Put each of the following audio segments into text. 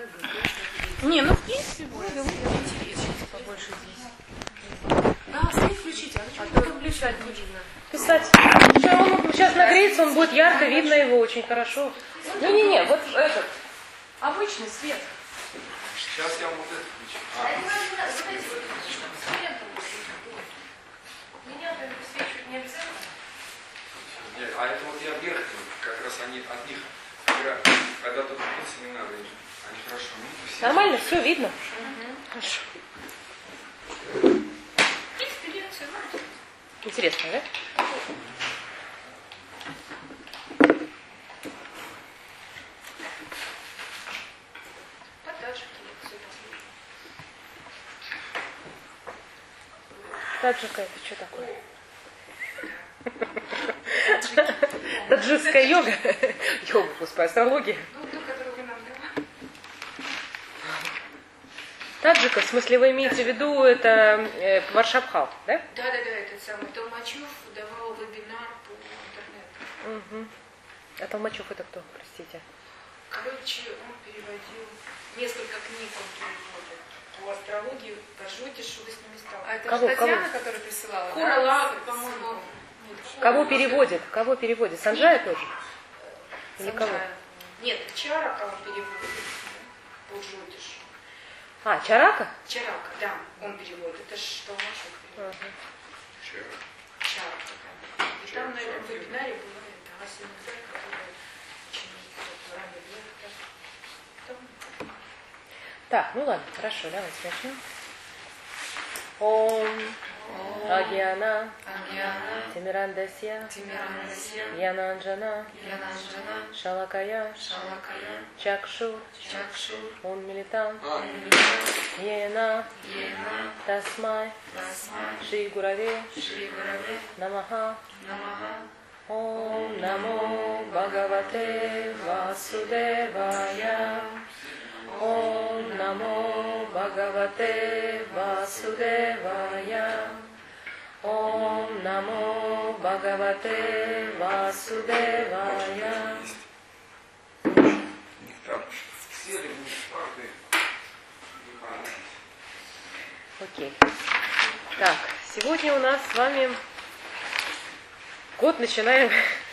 Не, ну в принципе, более интересно побольше здесь. Да, свет включите, а то включать не видно. Писать. Он сейчас нагреется, он будет ярко, видно его очень хорошо. Не-не-не, вот этот. Обычный свет. Сейчас я вам вот это включу. Меня высвечивать не обязательно? Нет, а это вот я верхний, как раз они от них, когда тут находится, не надо, они хорошо. Нормально, все видно. Хорошо. Интересно, да? Таджика это что такое? Таджикская йога? Йога, господи, астрология. Таджика, в смысле, вы имеете в виду, это Варшабхал, да? Да, этот самый Толмачев давал вебинар по интернету. Угу. А Толмачев это кто, простите? Короче, он переводил несколько книг, он переводит по астрологии, по Жотишу, вы с ними сталкивались. А это Кого, же Татьяна, кого? которая присылала? Курала, по-моему. Кого переводит? Кого переводит? Санджая тоже? Или кого? Нет, Чарака он переводит по Жотишу. А, Чарака? Чарака, да, он переводит. Это же Толмачев переводит. Чарака, да. И там на этом вебинаре была эта Ася Мигдаль, которая очень ранее лет. Так, ну ладно, хорошо, давайте начнем. Ом Агьяна Тимирандасья Янанджана Шалакая Чакшу Унмилитам Ена Тасмай Шри Гураве Намаха Ом Намо Бхагавате Васудевая Ом Намо Бхагавате Васудевая. Ом Намо Бхагавате Васудевая. Окей. Так, сегодня у нас с вами год начинаем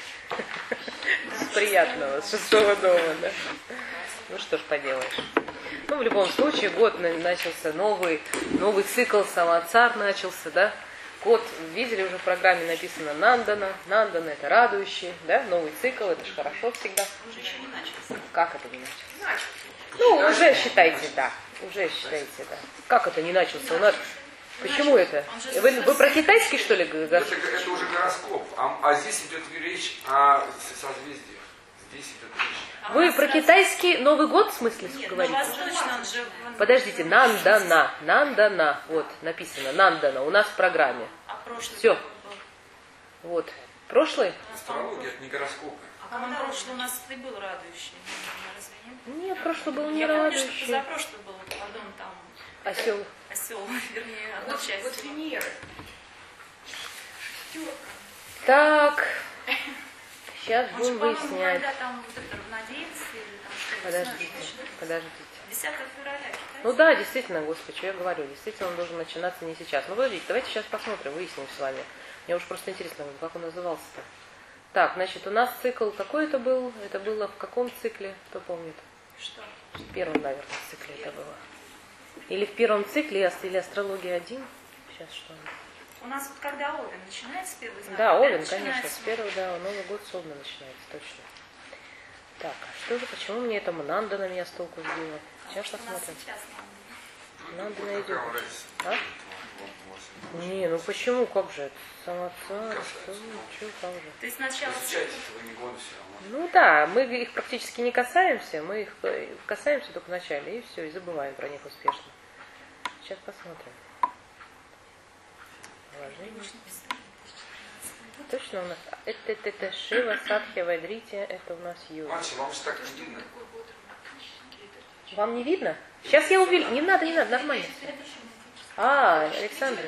с приятного, с 6-го дома, да? Ну что ж поделаешь. Ну, в любом случае, год начался новый цикл, Самватсар начался, да? Год, видели, уже в программе написано Нандана. Нандана это радующий, да? Новый цикл, это же хорошо всегда. Он же еще не начался. Как это не начался? Ну, уже считайте, да. Уже считайте, да. Как это не начался? У нас... Почему это? Вы про китайский, что ли? Это уже гороскоп, а здесь идет речь о созвездиях. Здесь идет речь. Вы про китайский Новый год, в смысле, говорите? Восточно он же... Подождите, Нандана. Нандана. Вот, написано. Нандана. У нас в программе. А прошлый? Все. Вот. Прошлый? Астрология это не гороскопы. А по-моему, прошлый у нас и был радующий. Разве нет? Нет, прошлый был не Я помню, что радующий. позапрошлый был, пардон, там... Осел. Осел, вернее, одна часть. Вот Венера. Так. Сейчас Он же, будем по-моему, выяснять. когда там вот это равноденствие или там что-то. Подождите. 10 февраля. Ну да, действительно, Господи, что я говорю. Действительно, он должен начинаться не сейчас. Ну, подождите, давайте сейчас посмотрим, выясним с вами. Мне уж просто интересно, как он назывался-то. Так, значит, у нас цикл какой это был? Это было в каком цикле? Кто помнит? Что? В первом, наверное, цикле это было. Или в первом цикле, или астрология 1. Сейчас что? У нас вот когда Овен начинается первый знак? Да, Овен, начинается. конечно, с первого, да, Новый год с Овна начинается, точно. Так, а что же, почему мне это Нанда на меня с толку сбила? Сейчас Потому что у нас посмотрим. сейчас Нанда Какая найдет. разница? А? Не, ну почему, как же это? Самоцар, что, как же? То есть сначала... Изучайте этого не года все равно. Ну да, мы их практически не касаемся, мы их касаемся только в начале, и все, и забываем про них успешно. Сейчас посмотрим. Положение. Точно у нас. Это Шива, Садхья, Вайдрития, это у нас Юга. Мальчик, вам же так не видно. Вам не видно? Сейчас я увижу. Не надо, нормально. А, Александр.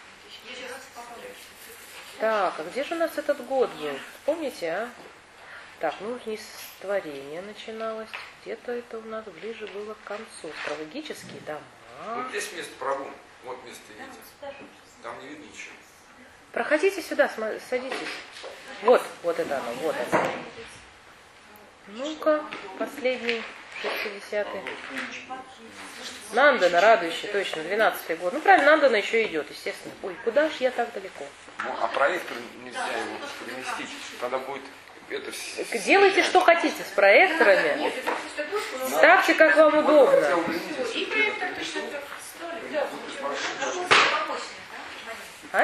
Так, а где же у нас этот год был? Помните, а? Так, ну, нестворение начиналось. где-то это у нас ближе было к концу. Астрологические дома. Вот здесь место Прабу. Вот место видите. Там не видно ничего. Проходите сюда, садитесь. Вот, вот это оно, вот оно. Ну-ка, последний, 60-й. Нандана, радующий, точно, 12-й год. Ну, правильно, Нандана еще идет, естественно. Ой, куда ж я так далеко? Ну, а проектор нельзя его переместить. Тогда будет это все. Делайте, что хотите с проекторами. Нет, это просто просто, но Ставьте, как вам удобно. и проектор точно так. А?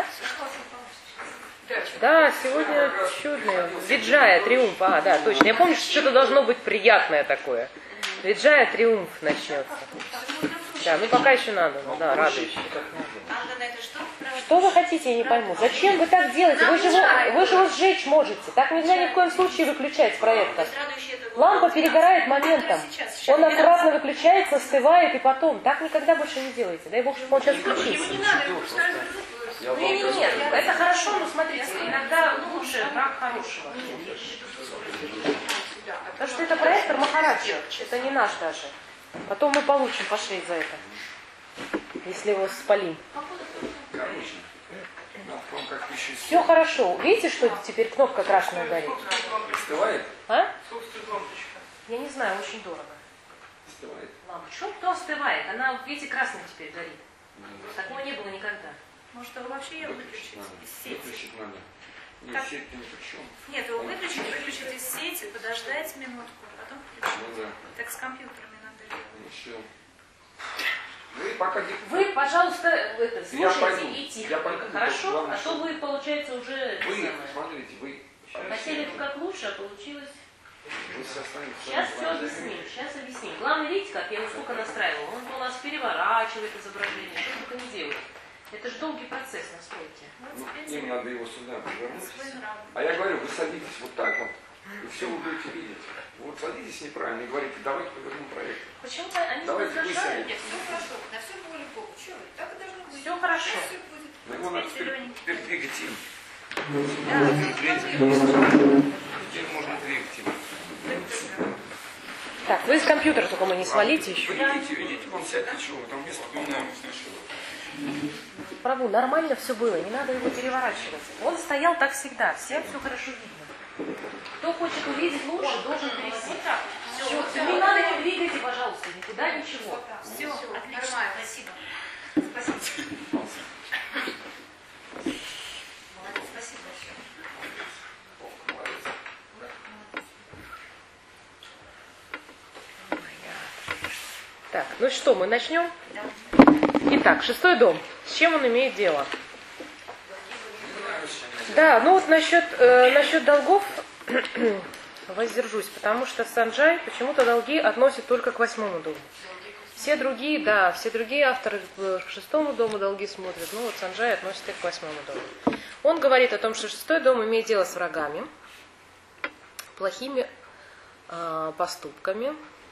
Да, сегодня чудный. Виджая, триумф. А, да, точно. Я помню, что что-то должно быть приятное такое. Виджая, триумф начнется. Да, ну пока еще надо, ну да, радующий. Ангана, это что? Что вы хотите, я не пойму. Зачем вы так делаете? Вы же его сжечь можете. Так нельзя ни в коем случае выключать проектор. Лампа перегорает моментом. Он аккуратно выключается, остывает и потом. Так никогда больше не делайте. Дай Бог, чтобы он сейчас включился. Нет, это хорошо, но смотрите, иногда лучше враг хорошего. Потому что это проектор Махараджа, это не наш даже. Потом мы получим по шее за это, если его спалим. Все хорошо. Видите, что теперь кнопка красная горит? Остывает? А? Я не знаю, очень дорого. Остывает. Лампа. Что остывает? Она, видите, красная теперь горит. Такого не было никогда. Может, его вообще ее выключить из сети? Выключить надо. Нет, Так. сеть ни при чем. Нет, его выключить из сети, подождать минутку, потом включить. Ну да. Так с компьютерами надо делать. Ну все. Вы пока Вы, пожалуйста, Я слушайте пойду. и тихо. Я пойду. Хорошо? Главное, А то вы, получается, уже... Вы, смотрите, вы... Хотели как лучше, а получилось... Вы все останетесь. Сейчас все объясним, сейчас объясним. Главное, видите, как я его сколько настраивала. Он у нас переворачивает изображение, что только не делает. Это же долгий процесс настройки. Ну, им надо его сюда повернуть. Свой нрав. А я говорю, вы садитесь вот так вот, и все вы будете видеть. Вот садитесь неправильно и говорите, давайте повернем проект. Почему-то они Давайте вы возражают. сядете. Нет, все хорошо, на все воля Богу. Чего вы? Так и должно быть. Все хорошо. Сейчас всё будет. Ну, его надо теперь двигать им. Теперь можно двигать им. Так, вы из компьютера только мы не свалите еще. Вы идите, вон сядьте, чего, там место полное. Праву, нормально все было, не надо его переворачивать. Он стоял так всегда, всем все хорошо видно. Кто хочет увидеть лучше, должен перейти. Все, не надо его двигайте, пожалуйста, никуда ничего. Все, отлично, Нормально. спасибо. Спасибо. Молодец, спасибо большое. Так, ну что, мы начнем? Итак, 6-й дом. С чем он имеет дело? Да, ну вот насчет долгов воздержусь, потому что Санджай почему-то долги относит только к 8-му дому. Все другие авторы к 6-му дому долги смотрят, ну вот Санджай относит их к 8-му дому. Он говорит о том, что 6-й дом имеет дело с врагами, плохими поступками,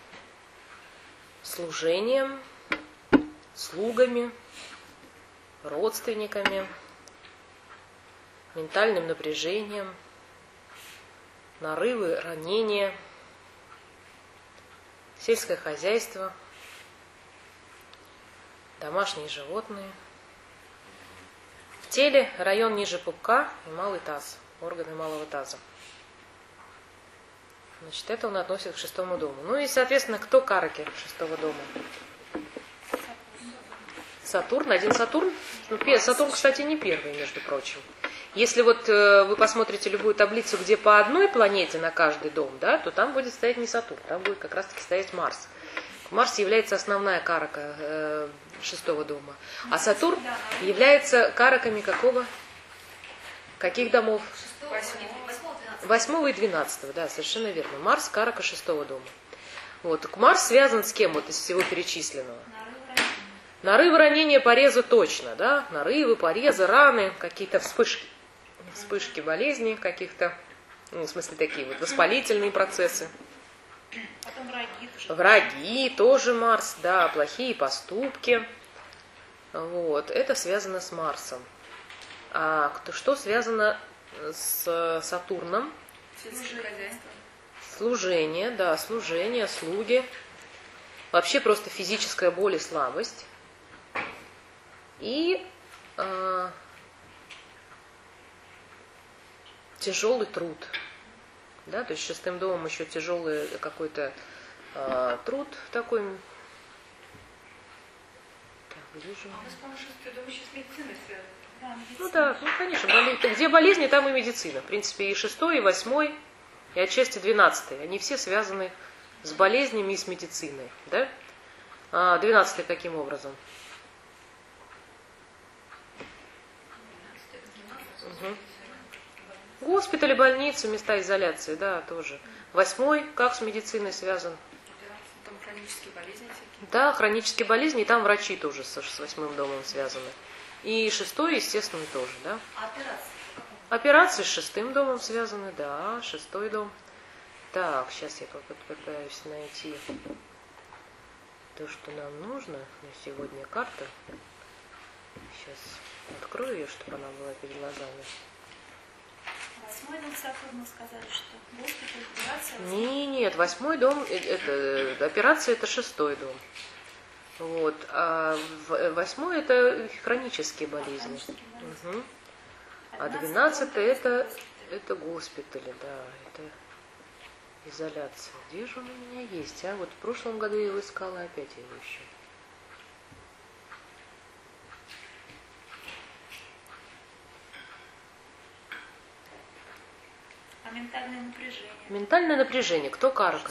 служением, слугами, родственниками, ментальным напряжением, нарывы, ранения, сельское хозяйство, домашние животные. В теле район ниже пупка и малый таз, органы малого таза. Значит, это он относит к 6-му дому. Ну и, соответственно, кто караки 6-го дома? Сатурн, один Сатурн. Ну, Сатурн, кстати, не первый, между прочим. Если вот вы посмотрите любую таблицу, где по одной планете на каждый дом, да, то там будет стоять не Сатурн, там будет как раз-таки стоять Марс. Марс является основная карака 6-го дома. А Сатурн является караками какого? Каких домов? 8-го и 12-го, да, совершенно верно. Марс карака 6-го дома. Вот. Марс связан с кем вот из всего перечисленного? Нарывы, ранения, порезы точно, да? Нарывы, порезы, раны, какие-то вспышки болезней каких-то, ну, в смысле такие вот воспалительные процессы. Потом враги тоже. Враги, тоже Марс, да, плохие поступки. Вот, это связано с Марсом. А что связано с Сатурном? Сельское хозяйство. Служение, да, служение, слуги. Вообще просто физическая боль и слабость. И тяжелый труд. Да, то есть шестым домом еще тяжелый какой-то труд такой. Так, вижу. А у нас, по-моему, шестой дом еще с медициной связан. Да, медицина. Ну да, ну конечно, где болезни, там и медицина. В принципе, и 6, и 8, и отчасти 12. Они все связаны с болезнями и с медициной. Да? 12 каким образом? Угу. Госпитали, больницы, места изоляции, да, тоже. 8 как с медициной связан? Там хронические болезни всякие. Да, хронические болезни, и там врачи тоже с 8 домом связаны. И 6, естественно, тоже, да. А операция? Операции с 6 домом связаны, да, 6 дом. Так, сейчас я попытаюсь найти то, что нам нужно на сегодня. Карта. Сейчас открою ее, чтобы она была перед глазами. 8 дом Сафур, мы сказали, что госпиталь, операция. Нет, 8 дом, это операция, это 6 дом. Вот, а 8 это хронические болезни. Хронические болезни. Угу. А 12 это госпитали, да, это изоляция. Где же он у меня есть? А вот в прошлом году я его искала, опять я его ищу. А ментальное напряжение? Ментальное напряжение. Кто карка?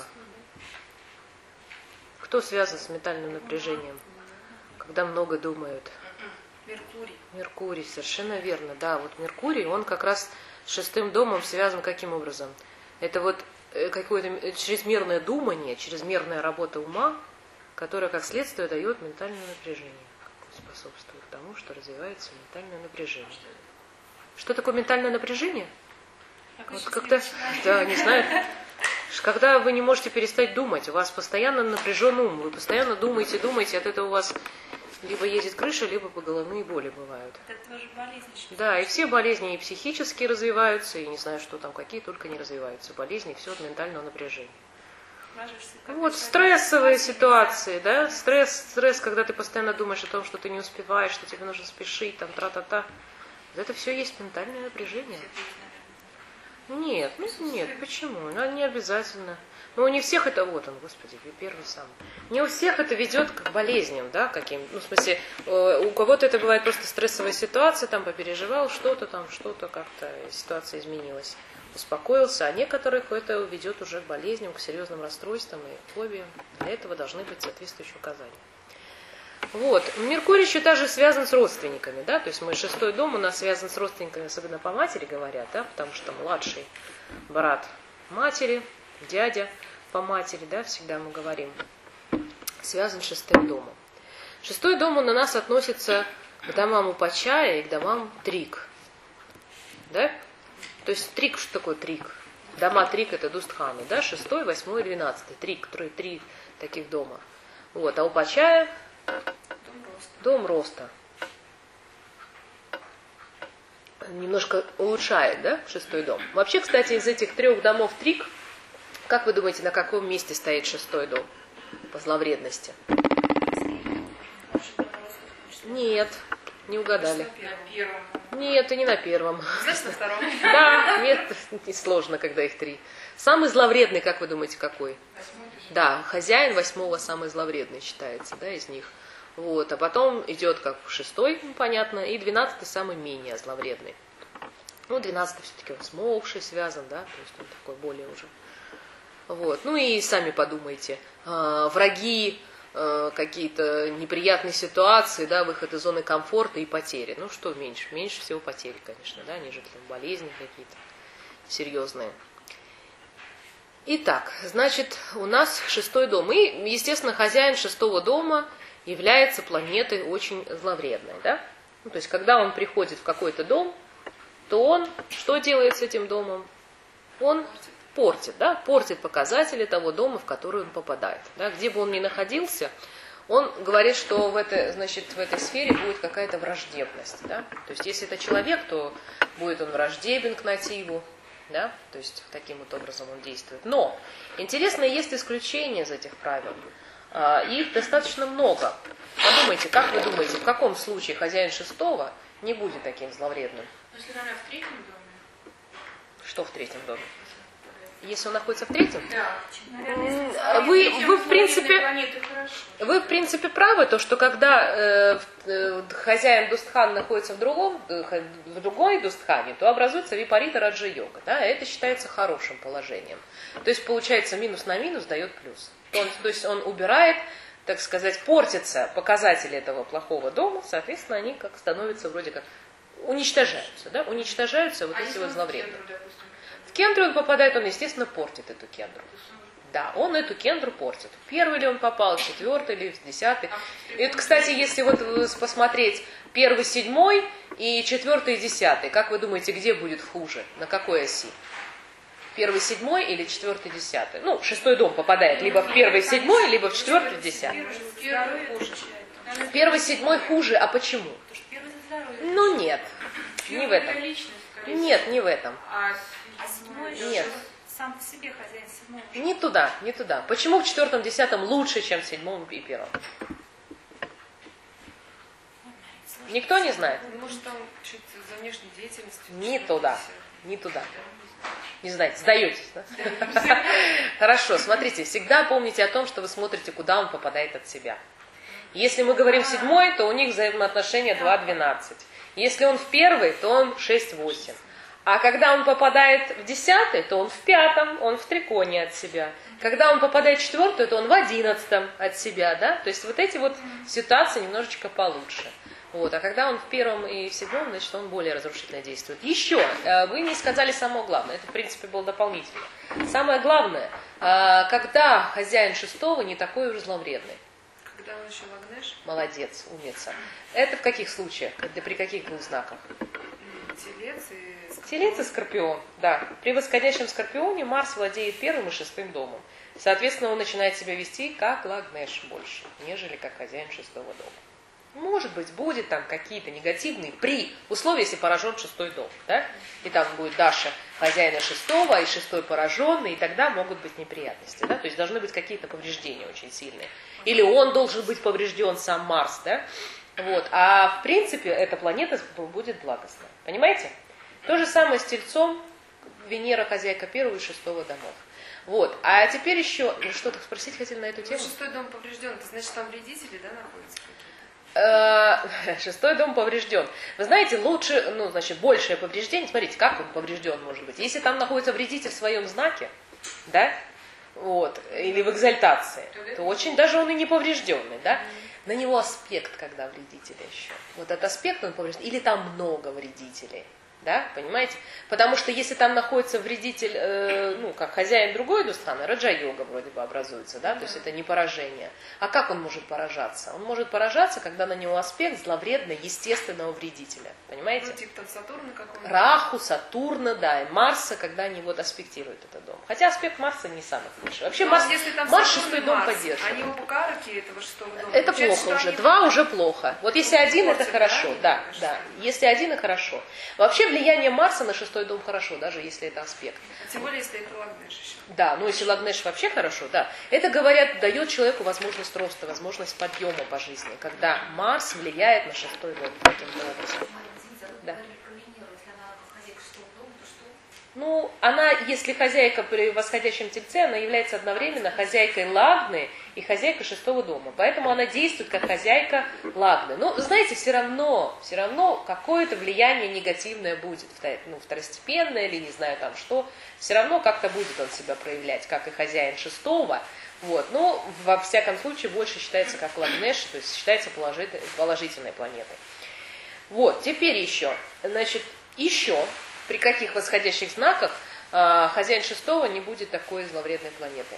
Кто связан с ментальным напряжением? Когда много думают. Меркурий. Меркурий, совершенно верно. Да, вот Меркурий, он как раз с 6 домом связан каким образом? Это вот какое-то чрезмерное думание, чрезмерная работа ума, которая как следствие дает ментальное напряжение, способствует тому, что развивается ментальное напряжение. Что такое ментальное напряжение? Вот когда, да, не знаю, когда вы не можете перестать думать, у вас постоянно напряжен ум, вы постоянно думаете, от этого у вас либо едет крыша, либо головные боли бывают. Это тоже болезнь. Да, и все болезни и психически развиваются, и не знаю, что там, какие только не развиваются болезни, все от ментального напряжения. Вот стрессовые ситуации, да, стресс, когда ты постоянно думаешь о том, что ты не успеваешь, что тебе нужно спешить, там, тра-та-та. Это все есть ментальное напряжение. Нет, нет, почему? Ну, не обязательно. Но не у всех это, вот он, Господи, первый сам. Не у всех это ведет к болезням, да, каким. Ну, в смысле, у кого-то это бывает просто стрессовая ситуация, там попереживал что-то, как-то ситуация изменилась. Успокоился, а некоторых это ведет уже к болезням, к серьезным расстройствам и фобиям. Для этого должны быть соответствующие указания. Вот. Меркурий еще даже связан с родственниками, да, то есть мой 6 дом у нас связан с родственниками, особенно по матери говорят, да, потому что младший брат матери, дядя по матери, да, всегда мы говорим, связан с 6 домом. 6 дом он у нас относится к домам Упачая и к домам Трик, да, то есть Трик, что такое Трик? Дома Трик это Дустханы, да, 6, 8 и 12, Трик, 3 таких дома. Вот, а Упачая дом роста. Немножко улучшает, да, 6 дом. Вообще, кстати, из этих 3 домов Трик, как вы думаете, на каком месте стоит 6 дом по зловредности? Нет, не угадали. На первом. Нет, и не на первом. Значит, на втором. Да, нет, не сложно, когда их 3. Самый зловредный, как вы думаете, какой? 8. Да, хозяин 8 самый зловредный считается, да, из них. Вот, а потом идет как 6, понятно, и 12 самый менее зловредный. Ну, 12 все-таки он с мокшей связан, да, то есть он такой более уже. Вот, ну и сами подумайте, враги, какие-то неприятные ситуации, да, выход из зоны комфорта и потери. Ну, что меньше? Меньше всего потери, конечно, да, нежели там болезни какие-то серьезные. Итак, значит, у нас 6 дом. И, естественно, хозяин 6 дома является планетой очень зловредной, да? Ну, то есть, когда он приходит в какой-то дом, то он что делает с этим домом? Он портит, да? Портит показатели того дома, в который он попадает. Да? Где бы он ни находился, он говорит, что в этой сфере будет какая-то враждебность. Да? То есть, если это человек, то будет он враждебен к нативу. Да? То есть таким вот образом он действует. Но интересно, есть исключения из этих правил. Их достаточно много. Подумайте, как вы думаете, в каком случае хозяин шестого не будет таким зловредным? Ну, если она в третьем доме. Что в третьем доме? Если он находится в третьем? Да. Вы в принципе... Планеты хорошо. Вы, в принципе, правы, то, что когда хозяин Дустхан находится в другой Дустхане, то образуется випарита раджа-йога. Да, это считается хорошим положением. То есть, получается, минус на минус дает плюс. То есть, он убирает, так сказать, портятся показатели этого плохого дома, соответственно, они как становятся вроде как уничтожаются. Да? Уничтожаются вот эти вот зловредные. В кендру он попадает, он, естественно, портит эту кендру. Да, он эту кендру портит. Первый ли он попал, четвертый или десятый. И вот, кстати, если вот посмотреть первый, седьмой и четвертый и десятый, как вы думаете, где будет хуже? На какой оси? Первый, седьмой или четвертый, десятый? Ну, шестой дом попадает либо в первый, седьмой, либо в четвертый, десятый. В первый, седьмой хуже, а почему? Ну нет, не в этом. Нет, не в этом. А седьмой Нет. сам по себе хозяин седьмого. Не туда, не туда. Почему в четвертом, десятом лучше, чем в седьмом и первом? Никто не знает? Может, там что-то за внешней деятельностью? Не туда, не туда. Не знаете, сдаетесь, да? Хорошо, смотрите, всегда помните о том, что вы смотрите, куда он попадает от себя. Если мы говорим седьмой, то у них взаимоотношения 2-12. Если он в первый, то он 6-8. А когда он попадает в десятый, то он в пятом, он в триконе от себя. Когда он попадает в четвертый, то он в 11 от себя, да? То есть вот эти вот ситуации немножечко получше. Вот. А когда он в первом и в седьмом, значит, он более разрушительно действует. Еще, вы не сказали самое главное, это, в принципе, было дополнительно. Самое главное, когда хозяин шестого не такой уж зловредный. Когда он еще лагнеш? Молодец, умница. Это в каких случаях? При каких двух знаках? Телец и скорпион. Телец и скорпион, да. При восходящем скорпионе Марс владеет первым и шестым домом. Соответственно, он начинает себя вести как лагнеш больше, нежели как хозяин шестого дома. Может быть, будет там какие-то негативные при условии, если поражен шестой дом. Да? И там будет Даша хозяина шестого, и шестой пораженный, и тогда могут быть неприятности. Да? То есть должны быть какие-то повреждения очень сильные. Или он должен быть поврежден, сам Марс. Да? Вот. А в принципе эта планета будет благостна. Понимаете? То же самое с Тельцом, Венера хозяйка первого и шестого домов. Вот. А теперь еще, что-то спросить хотели на эту тему? Шестой дом поврежден, это значит, там вредители, да, находятся какие-то? Шестой дом поврежден. Вы знаете, лучше, значит, большее повреждение. Смотрите, как он поврежден может быть. Если там находится вредитель в своем знаке, да, вот, или в экзальтации, то очень даже он и не поврежденный, да. На него аспект, когда вредителя еще. Вот этот аспект он поврежден. Или там много вредителей. Да, понимаете? Потому что если там находится вредитель, как хозяин другой Дустхана, раджа-йога вроде бы образуется, да, то есть это не поражение. А как он может поражаться? Он может поражаться, когда на него аспект зловредного, естественного вредителя. Понимаете? Ну, типа там Сатурна какого-то. Раху, Сатурна, да, и Марса, когда они вот аспектируют этот дом. Хотя аспект Марса не самый худший. Вообще Марс шестой дом поддерживает. Они оба караки этого шестого дома. Это плохо уже. Два уже плохо. Вот если один, это хорошо. Да. Если один, это хорошо. Вообще влияние Марса на шестой дом хорошо, даже если это аспект. Тем более, если это лагнеш еще. Да, если лагнеш вообще хорошо, да. Это, говорят, дает человеку возможность роста, возможность подъема по жизни, когда Марс влияет на шестой дом таким-то образом. Да. Она, если хозяйка при восходящем тельце, она является одновременно хозяйкой Лагны и хозяйкой шестого дома. Поэтому она действует как хозяйка Лагны. Но, знаете, все равно какое-то влияние негативное будет, второстепенное или не знаю там что. Все равно как-то будет он себя проявлять, как и хозяин шестого. Вот. Но, во всяком случае, больше считается как Лагнеш, то есть считается положительной планетой. Вот, теперь еще. При каких восходящих знаках хозяин шестого не будет такой зловредной планетой?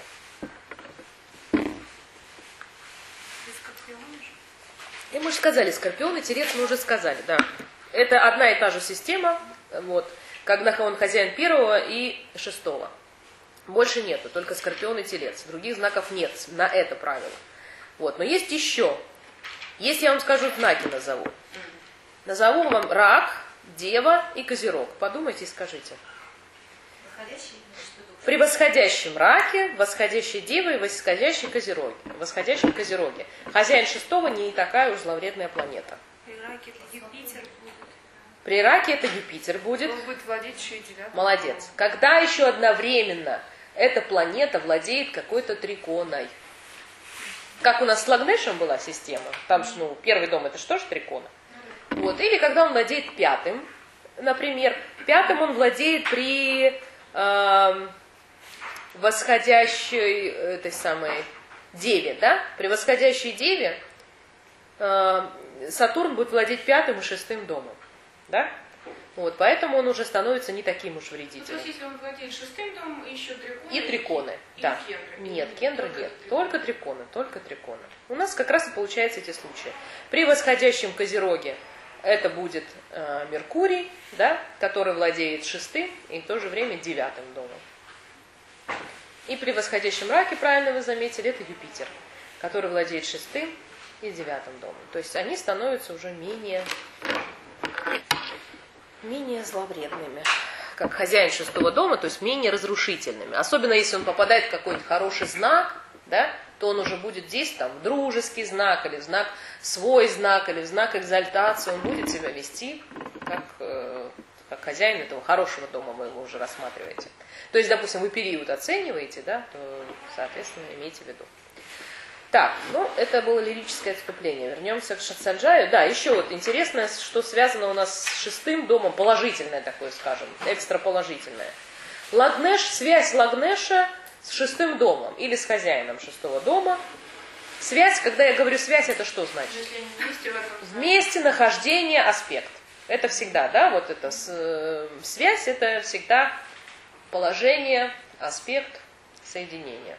И мы же сказали, Скорпион и Телец мы уже сказали, да. Это одна и та же система, вот, когда он хозяин первого и шестого. Больше нету, только Скорпион и Телец. Других знаков нет на это правило. Вот, но есть еще. Если я вам скажу знаки назову вам Рак, Дева и Козерог. Подумайте и скажите. восходящий, что дух? При восходящем раке, восходящей деве и восходящей козероге. Восходящем козероге. Хозяин шестого не такая уж зловредная планета. При раке это Юпитер будет. При раке это Юпитер будет. Он будет владеть еще и 9. Молодец. Когда еще одновременно эта планета владеет какой-то триконой. Как у нас с Лагнешем была система. Там же, первый дом это что же трикона? Вот. Или когда он владеет пятым, например. Пятым он владеет при восходящей этой самой деве, да? При восходящей деве Сатурн будет владеть пятым и шестым домом, да? Вот, поэтому он уже становится не таким уж Ну, то вредителем. есть, если он владеет шестым домом, и еще триконы. И триконы, и да. кендры. Нет, кендры нет, только триконы, только триконы. У нас как раз и получаются эти случаи. При восходящем козероге это будет Меркурий, да, который владеет шестым и в то же время девятым домом. И при восходящем раке, правильно вы заметили, это Юпитер, который владеет шестым и девятым домом. То есть они становятся уже менее зловредными, как хозяин шестого дома, то есть менее разрушительными. Особенно если он попадает в какой-то хороший знак, да, то он уже будет действовать там, в дружеский знак, или в знак, свой знак, или в знак экзальтации. Он будет себя вести как хозяин этого хорошего дома, вы его уже рассматриваете. То есть, допустим, вы период оцениваете, да, то, соответственно, имейте в виду. Так, это было лирическое отступление. Вернемся к Санджаю. Да, еще вот интересное, что связано у нас с шестым домом, положительное такое, скажем, экстраположительное. Лагнеш, связь Лагнеша с шестым домом или с хозяином шестого дома. Связь, когда я говорю связь, это что значит? Если они вместе в этом Вместе, нахождение, аспект. Это всегда, да, вот это связь, это всегда положение, аспект, соединение.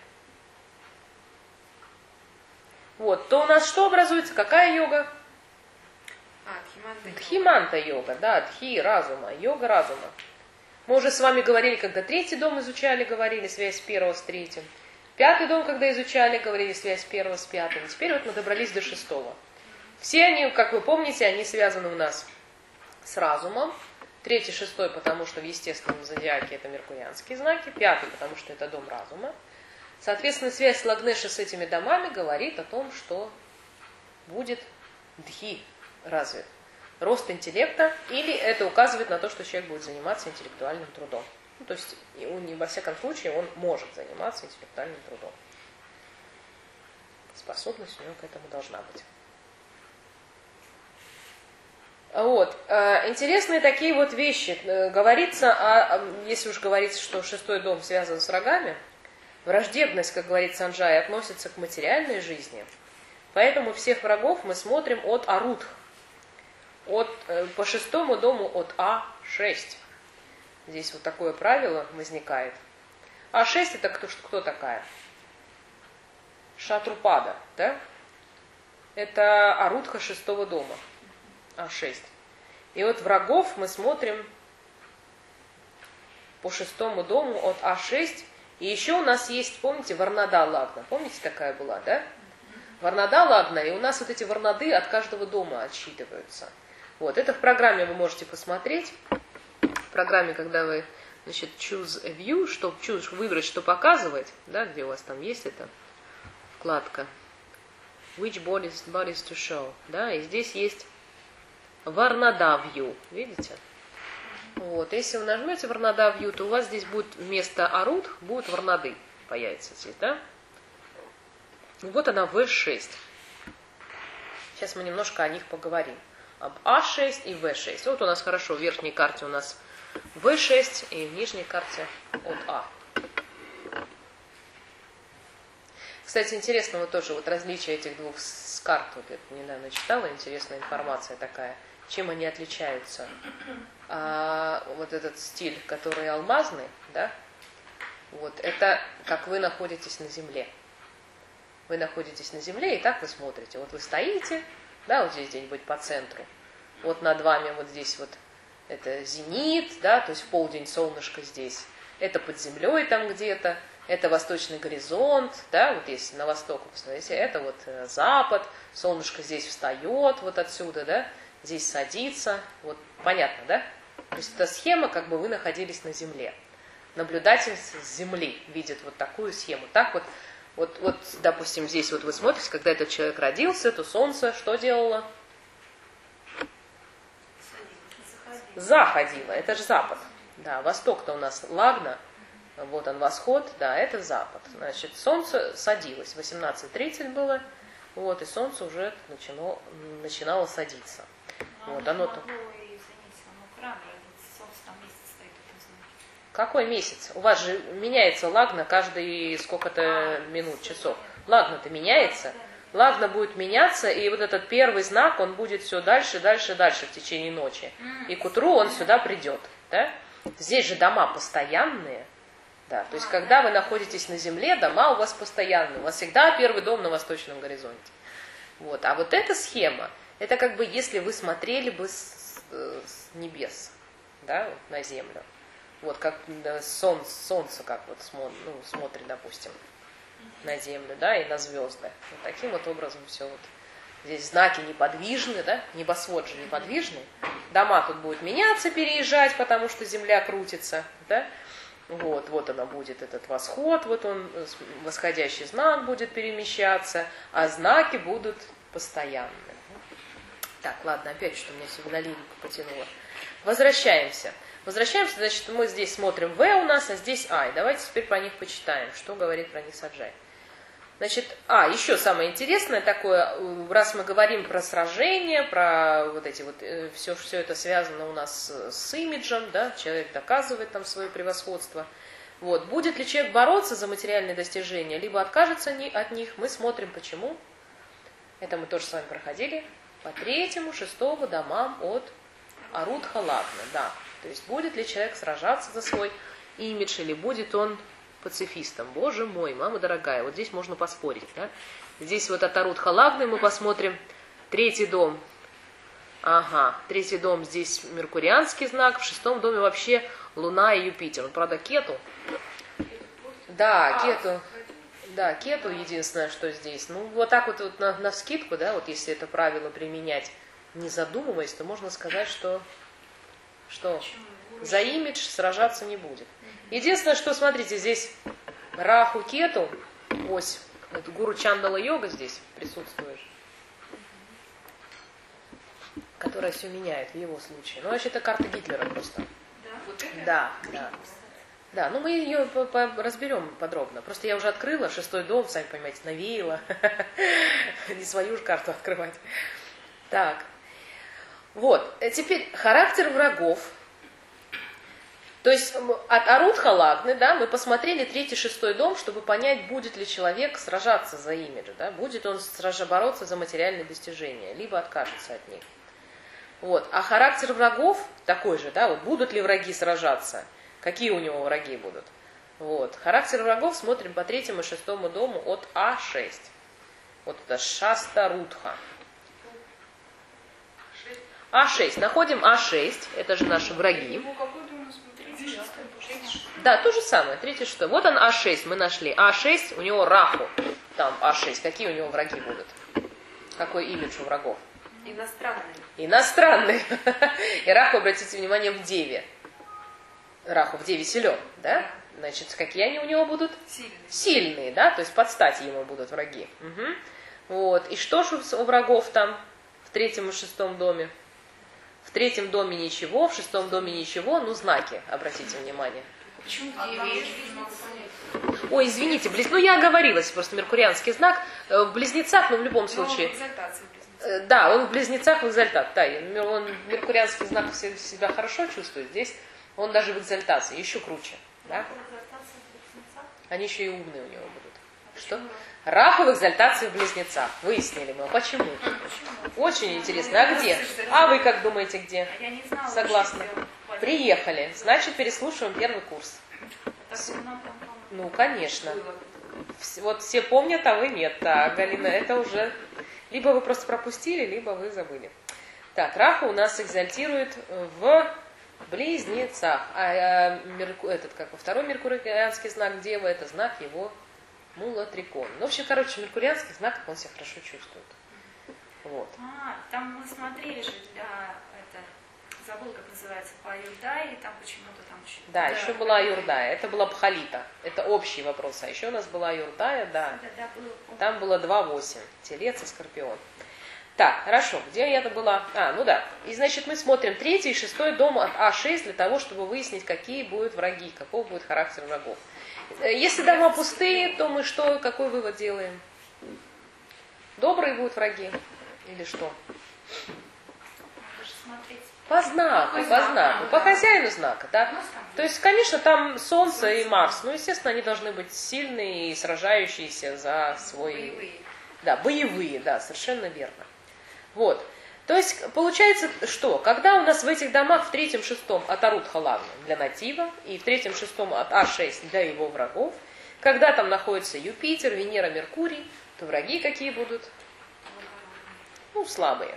Вот, то у нас что образуется? Какая йога? Дхиманта. Дхиманта йога, да, дхи разума, йога разума. Мы уже с вами говорили, когда третий дом изучали, говорили связь первого с третьим. Пятый дом, когда изучали, говорили связь первого с пятым. Теперь вот мы добрались до шестого. Все они, как вы помните, они связаны у нас с разумом. Третий, шестой, потому что в естественном зодиаке это меркурианские знаки. Пятый, потому что это дом разума. Соответственно, связь Лагнеша с этими домами говорит о том, что будет дхи развит. Рост интеллекта, или это указывает на то, что человек будет заниматься интеллектуальным трудом. То есть, во всяком случае, он может заниматься интеллектуальным трудом. Способность у него к этому должна быть. Вот. Интересные такие вот вещи. Говорится, если уж говорится, что шестой дом связан с врагами, враждебность, как говорит Санджай, относится к материальной жизни. Поэтому всех врагов мы смотрим от Арудх. По шестому дому от А6. Здесь вот такое правило возникает. А6 это кто такая? Шатрупада, да? Это Арудха шестого дома. А6. И вот врагов мы смотрим по шестому дому от А6. И еще у нас есть, помните, Варнада Лагна. Помните, такая была, да? Варнада Лагна, и у нас вот эти варнады от каждого дома отсчитываются. Вот, это в программе вы можете посмотреть. В программе, когда вы, значит, choose a view, чтобы выбрать, что показывать, да, где у вас там есть эта вкладка which bodies to show, да, и здесь есть Варнада View, видите? Вот, если вы нажмете Варнада View, то у вас здесь будет вместо Аруд будут Варнады, появится здесь, да? И вот она V6. Сейчас мы немножко о них поговорим. Об А6 и В6. Вот у нас хорошо, в верхней карте у нас В6 и в нижней карте от А. Кстати, интересно вот тоже вот различие этих двух карт. Вот я недавно читала, интересная информация такая. Чем они отличаются? Вот этот стиль, который алмазный, да, вот это как вы находитесь на Земле. Вы находитесь на Земле, и так вы смотрите. Вот вы стоите, да, вот здесь где-нибудь по центру. Вот над вами вот здесь вот это зенит, да, то есть в полдень солнышко здесь. Это под землей там где-то. Это восточный горизонт, да, вот если на восток посмотрите, это вот запад. Солнышко здесь встает вот отсюда, да, здесь садится. Вот понятно, да? То есть эта схема, как бы вы находились на Земле. наблюдатель с Земли видит вот такую схему. Так вот, допустим, здесь вот вы смотрите, когда этот человек родился, то Солнце что делало? Заходило, это же запад. Да, восток-то у нас Лагна, вот он восход, да, это запад. Значит, Солнце садилось, 18:30 было, вот, и Солнце уже начинало садиться. Вот, оно то. Какой месяц? У вас же меняется Лагна каждые сколько-то минут, часов. Лагна-то меняется. Лагна будет меняться, и вот этот первый знак, он будет все дальше, дальше, дальше в течение ночи. И к утру он сюда придет. Да? Здесь же дома постоянные. Да, то есть, когда вы находитесь на земле, дома у вас постоянные. У вас всегда первый дом на восточном горизонте. Вот. А вот эта схема, это как бы если вы смотрели бы с небес, да, вот, на землю. Вот как солнце как вот смотрит, допустим, на землю, да, и на звезды. Вот таким вот образом все вот. Здесь знаки неподвижны, да, небосвод же неподвижный. Дома тут будут меняться, переезжать, потому что земля крутится, да. Вот она будет, этот восход, вот он, восходящий знак будет перемещаться, а знаки будут постоянны. Так, ладно, опять что-то меня сегодня на лирику потянуло. Возвращаемся, значит, мы здесь смотрим В у нас, а здесь А. И давайте теперь про них почитаем, что говорит про них Саджай. Значит, еще самое интересное такое, раз мы говорим про сражения, про вот эти вот, все это связано у нас с имиджем, да, человек доказывает там свое превосходство. Вот, будет ли человек бороться за материальные достижения, либо откажется от них, мы смотрим почему. Это мы тоже с вами проходили. По 3-му, 6-му домам от Арудха Лагна, да. То есть будет ли человек сражаться за свой имидж, или будет он пацифистом. Боже мой, мама дорогая, вот здесь можно поспорить. Да? Здесь вот от Арудха Лагны мы посмотрим 3-й дом. Ага, 3-й дом здесь меркурианский знак, в 6-м доме вообще Луна и Юпитер. Он, правда, Кету. Да, Кету. Да, Кету единственное, что здесь. Ну, вот так вот навскидку, да, вот если это правило применять, не задумываясь, то можно сказать, что за имидж сражаться не будет. Единственное, что, смотрите, здесь Раху Кету, ось, это гуру Чандала йога здесь присутствует, которая все меняет в его случае. Ну, вообще, это карта Гитлера просто. Да. Да, ну мы ее разберем подробно. Просто я уже открыла 6-й дом, сами понимаете, навеяла. Не свою же карту открывать. Так. Вот. Теперь характер врагов. То есть от Арудха Лагны, да, мы посмотрели 3-й, 6-й дом, чтобы понять, будет ли человек сражаться за имидж, да, будет он бороться за материальные достижения, либо откажется от них. Вот. А характер врагов такой же, да, вот будут ли враги сражаться, какие у него враги будут. Вот. Характер врагов смотрим по 3-му и 6-му дому от А6. Вот это Шастарудха. А6. Находим А6, это же наши враги. Да, то же самое, 3-й, 6-й. Вот он А6, мы нашли. А6, у него Раху, там А6. Какие у него враги будут? Какой имидж у врагов? Иностранный. И Раху, обратите внимание, в Деве. Раху в Деве силен, да? Значит, какие они у него будут? Сильные, да? То есть под стать ему будут враги. Угу. Вот. И что же у врагов там в 3-м и 6-м доме? В 3-м доме ничего, в 6-м доме ничего, ну знаки, обратите внимание. Почему Ой, извините, ну я оговорилась, просто меркурианский знак. В близнецах, но в любом случае. Да, он в близнецах в экзальтат. Да, он меркурианский знак себя хорошо чувствует. Здесь он даже в экзальтации, еще круче. Да? Они еще и умные у него будут. Что? Раху в экзальтации в близнецах. Выяснили мы. Почему? Очень интересно. А где? А вы как думаете, где? Я не знала. Согласна. Приехали. Значит, переслушиваем первый курс. Ну, конечно. Вот все помнят, а вы нет. Так, Галина, это уже... Либо вы просто пропустили, либо вы забыли. Так, Раху у нас экзальтирует в близнецах. Второй меркурианский знак Девы, это знак его Мулатрикон. Ну, в общем, в меркурианских знаках он себя хорошо чувствует. Вот. Там мы смотрели же забыла, как называется, по Юрдае, там почему-то там еще. Да, еще была Юрдая. Это была Бхалита. Это общий вопрос. А еще у нас была Юрдая, да. Да, было. Там было 2-8. Телец и скорпион. Так, хорошо. Где я-то была? Ну да. И значит мы смотрим 3-й и 6-й дом от А6 для того, чтобы выяснить, какие будут враги, каков будет характер врагов. Если дома пустые, то мы что, какой вывод делаем? Добрые будут враги? Или что? Даже смотреть. По знаку, по хозяину знака, да. То есть, конечно, там Солнце и Марс, ну, естественно, они должны быть сильные и сражающиеся за свой... Боевые. Да, боевые, да, совершенно верно. Вот. То есть, получается, что? Когда у нас в этих домах в 3-м, 6-м от Арудха Лагна для натива, и в 3-м, 6-м от А6 для его врагов, когда там находится Юпитер, Венера, Меркурий, то враги какие будут? Ну, слабые.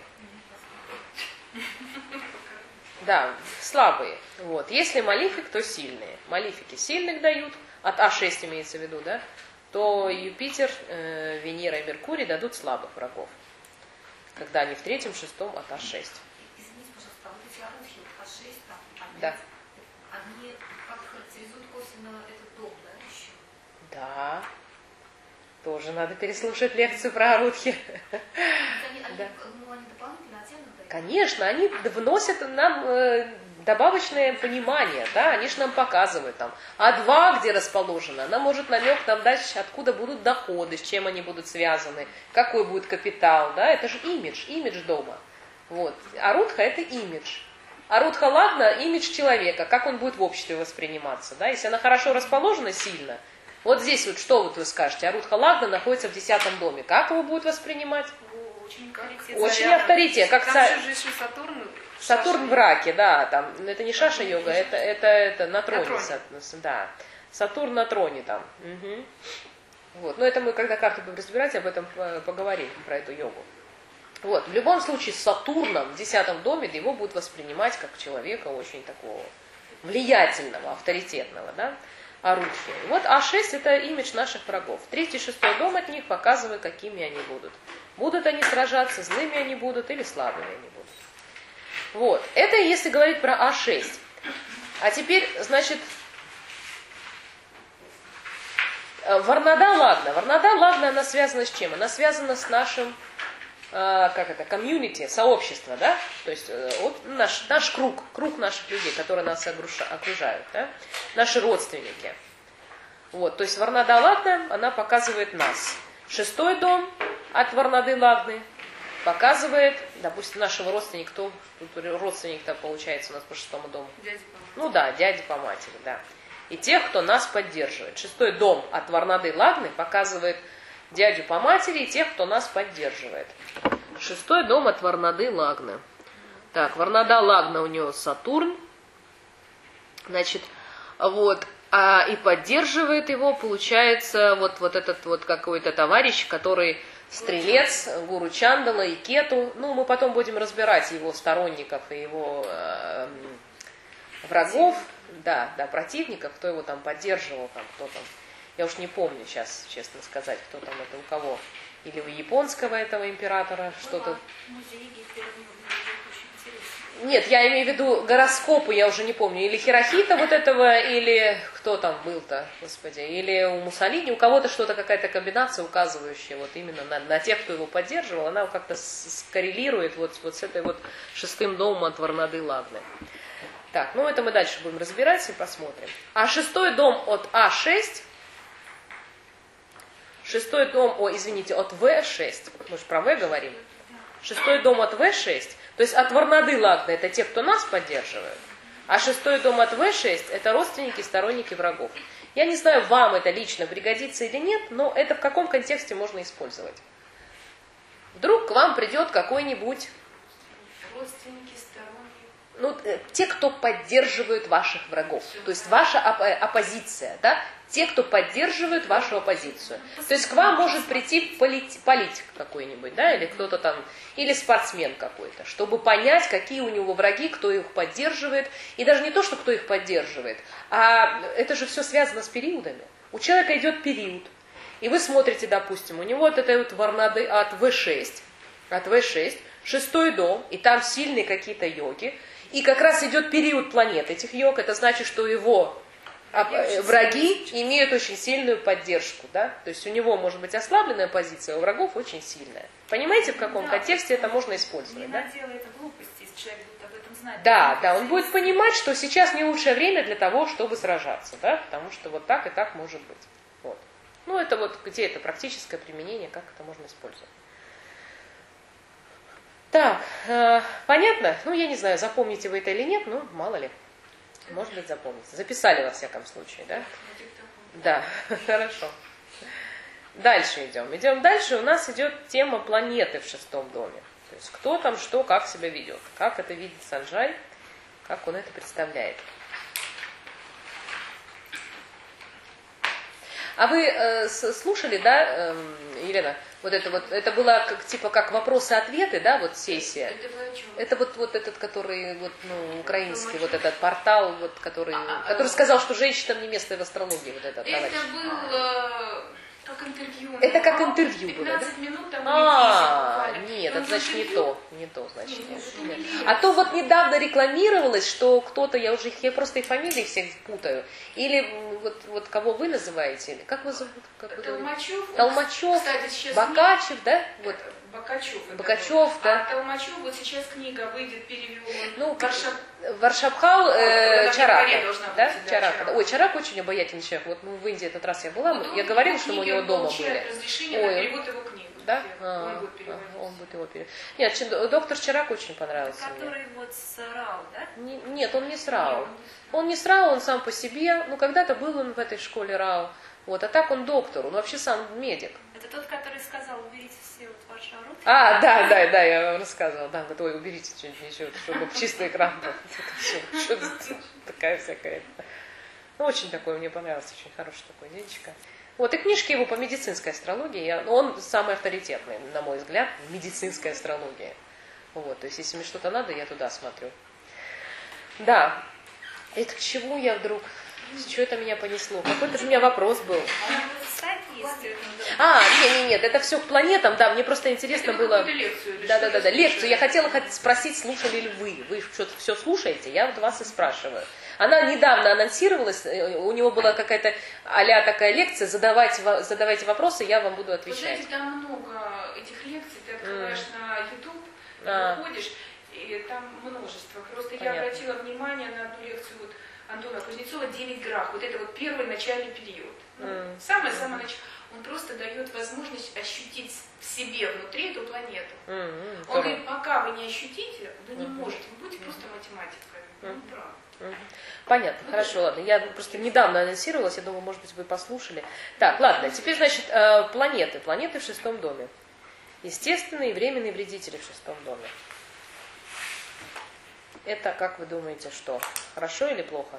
Да, слабые. Вот. Если малифик, то сильные. Малифики сильных дают, от А6 имеется в виду, да, то Юпитер, Венера и Меркурий дадут слабых врагов, когда они в 3-м, 6-м от А6. Извините, пожалуйста, а вот эти арухи, вот А6, там, Да. они как характеризуют косвенно этот дом, да, еще? Да. Тоже надо переслушать лекцию про Арудхи. Они, Да. ну, они дополнительно оттенок дают? Конечно, они вносят нам добавочное понимание, да, они же нам показывают там. А2 где расположена, она может намек нам дать, откуда будут доходы, с чем они будут связаны, какой будет капитал, да, это же имидж дома. Вот. Арудха это имидж. Арудха Лагна имидж человека, как он будет в обществе восприниматься, да, если она хорошо расположена сильно. Вот здесь вот что вот вы скажете, Арудха Лагна находится в 10-м доме, как его будет воспринимать? Очень авторитет. Очень авторитет, как Там царь. же еще Сатурн. Сатурн в раке, да, там, это не шаша-йога, это на троне, троне. да. Сатурн на троне там. Угу. Вот. Но это мы, когда карты будем разбирать, об этом поговорим, про эту йогу. Вот. В любом случае, с Сатурном в 10-м доме его будут воспринимать как человека очень такого влиятельного, авторитетного, да, Арудхи. Вот А6 это имидж наших врагов. 3-й, 6-й дом от них показывает, какими они будут. Будут они сражаться, злыми они будут или слабыми они будут. Вот. Это если говорить про А6. А теперь, значит, Варнада Лагна. Варнада Лагна, она связана с чем? Она связана с нашим, комьюнити, сообщество, да? То есть вот наш круг наших людей, которые нас окружают, да? Наши родственники. Вот. То есть Варнада Лагна, она показывает нас. 6-й дом от Варнады Лагны показывает, допустим, нашего родственника, кто родственник-то получается у нас по 6-му дому? Дядя, по-моему. Ну да, дяди по матери, да. И тех, кто нас поддерживает. 6-й дом от Варнады Лагны показывает дядю по матери и тех, кто нас поддерживает. 6-й дом от Варнады Лагны. Так, Варнада Лагна у нее Сатурн. Значит, вот. И поддерживает его, получается, вот этот вот какой-то товарищ, который стрелец, гуру Чандала и Кету. Ну, мы потом будем разбирать его сторонников и его врагов, да, противников, кто его там поддерживал, там, кто там. Я уж не помню сейчас, честно сказать, кто там это у кого. Или у японского этого императора что-то. Музей Египта, очень интересно. Нет, я имею в виду гороскопы, я уже не помню. Или Хирохита вот этого, или кто там был-то, господи. Или у Муссолини, у кого-то что-то, какая-то комбинация, указывающая вот именно на тех, кто его поддерживал. Она как-то скоррелирует вот с этой вот 6-м домом от Варнады Лагны. Так, ну это мы дальше будем разбирать и посмотрим. А 6-й дом от А6, 6-й дом, от В6, мы же про В говорим. 6-й дом от В6, то есть от Варнады Лагны, это те, кто нас поддерживает. А 6-й дом от В6, это родственники, сторонники врагов. Я не знаю, вам это лично пригодится или нет, но это в каком контексте можно использовать. Вдруг к вам придет какой-нибудь Родственники, сторонники. те, кто поддерживают ваших врагов, то есть ваша оппозиция, да? Те, кто поддерживают вашу оппозицию. То есть к вам может прийти политик какой-нибудь, да, или кто-то там, или спортсмен какой-то, чтобы понять, какие у него враги, кто их поддерживает, и даже не то, что кто их поддерживает, а это же все связано с периодами. У человека идет период, и вы смотрите, допустим, у него вот это вот Варнады от В6, 6-й дом, и там сильные какие-то йоги, И как раз идет период планет этих йог, это значит, что его враги имеют очень сильную поддержку, да? То есть у него может быть ослабленная позиция, а у врагов очень сильная. Понимаете, в каком контексте это можно использовать, Не да? надела это глупости, если человек будет об этом знать. Да, он будет понимать, что сейчас не лучшее время для того, чтобы сражаться, да? Потому что вот так и так может быть. Вот. Ну, это вот где это практическое применение, как это можно использовать. Так, понятно? Ну, я не знаю, запомните вы это или нет, но мало ли. Может быть, запомните. Записали во всяком случае, да? Да, хорошо. Дальше идем. Идем дальше. У нас идет тема планеты в 6-м доме. То есть кто там что, как себя ведет. Как это видит Санджай, как он это представляет. А вы слушали, да, Елена, вот это было как вопросы-ответы, да, вот сессия? Это вы о чем? Это вот этот, который, вот, ну, украинский, вот этот портал, вот, который сказал, что женщинам не место в астрологии, вот этот товарищ. Это было как интервью. Это как интервью было, да? 15 минут там буквально. Нет, И он это значит не интервью. то. Не то, значит. Нет. А то вот недавно рекламировалось, что кто-то, я просто и фамилии всех путаю, или вот кого вы называете, или как вы зовут? Как вы говорите? Толмачев, Кстати, сейчас Бакачев, да? Вот. Бакачев. это Бакачев, был. да. А Толмачев, вот сейчас книга выйдет, перевел он. Ну, Варшав- Варшабхал там Чарака, Корея должна быть, да? да, Чарака. Чарака. Ой, Чарак очень обаятельный человек. Вот мы в Индии этот раз я была, Вот я он говорила, в что мы у книге него дома получает были. разрешение Ой, на перевод его книгу. Да? Он будет переводить. Он будет его переводить. Нет, доктор Чарак очень понравился мне. Который вот с Рау, да? Нет, он не с РАО. Он не с РАО, он сам по себе. Ну, когда-то был он в этой школе РАО. Вот, а так он доктор, он вообще сам медик. Это тот, который сказал, уберите все вот ваши руки. Да, я вам рассказывала. Да, вот, ой, уберите что-нибудь еще, чтобы чистый экран был. Что-то такая всякая. Ну, очень такой, мне понравился, очень хороший такой дедечка. Вот, и книжки его по медицинской астрологии, он самый авторитетный, на мой взгляд, в медицинской астрологии. Вот, то есть, если мне что-то надо, я туда смотрю. Да, это к чему я вдруг, с чего это меня понесло? Какой-то же у меня вопрос был. Сайт есть. Нет, это все к планетам, да, мне просто интересно Это вы было... какую-то лекцию или Да, что-то лекцию. слушали? Я хотела спросить, слушали ли вы. Вы что-то все слушаете? Я вот вас и спрашиваю. Она недавно анонсировалась, у него была какая-то а-ля такая лекция, задавайте вопросы, я вам буду Вы отвечать. знаете, там много этих лекций, ты открываешь на YouTube, выходишь, и там множество. Просто Понятно. я обратила внимание на одну лекцию вот Антона Кузнецова «9 грах». Вот это вот первый начальный период. Самое-самое начало. Он просто дает возможность ощутить в себе внутри эту планету. Он говорит, пока вы не ощутите, вы не можете, вы будете просто математикой. Он прав. Понятно, хорошо, ладно. Я просто недавно анонсировалась, я думаю, может быть, вы послушали. Так, ладно, теперь, значит, планеты. Планеты в 6-м доме. Естественные и временные вредители в 6-м доме. Это, как вы думаете, что? Хорошо или плохо?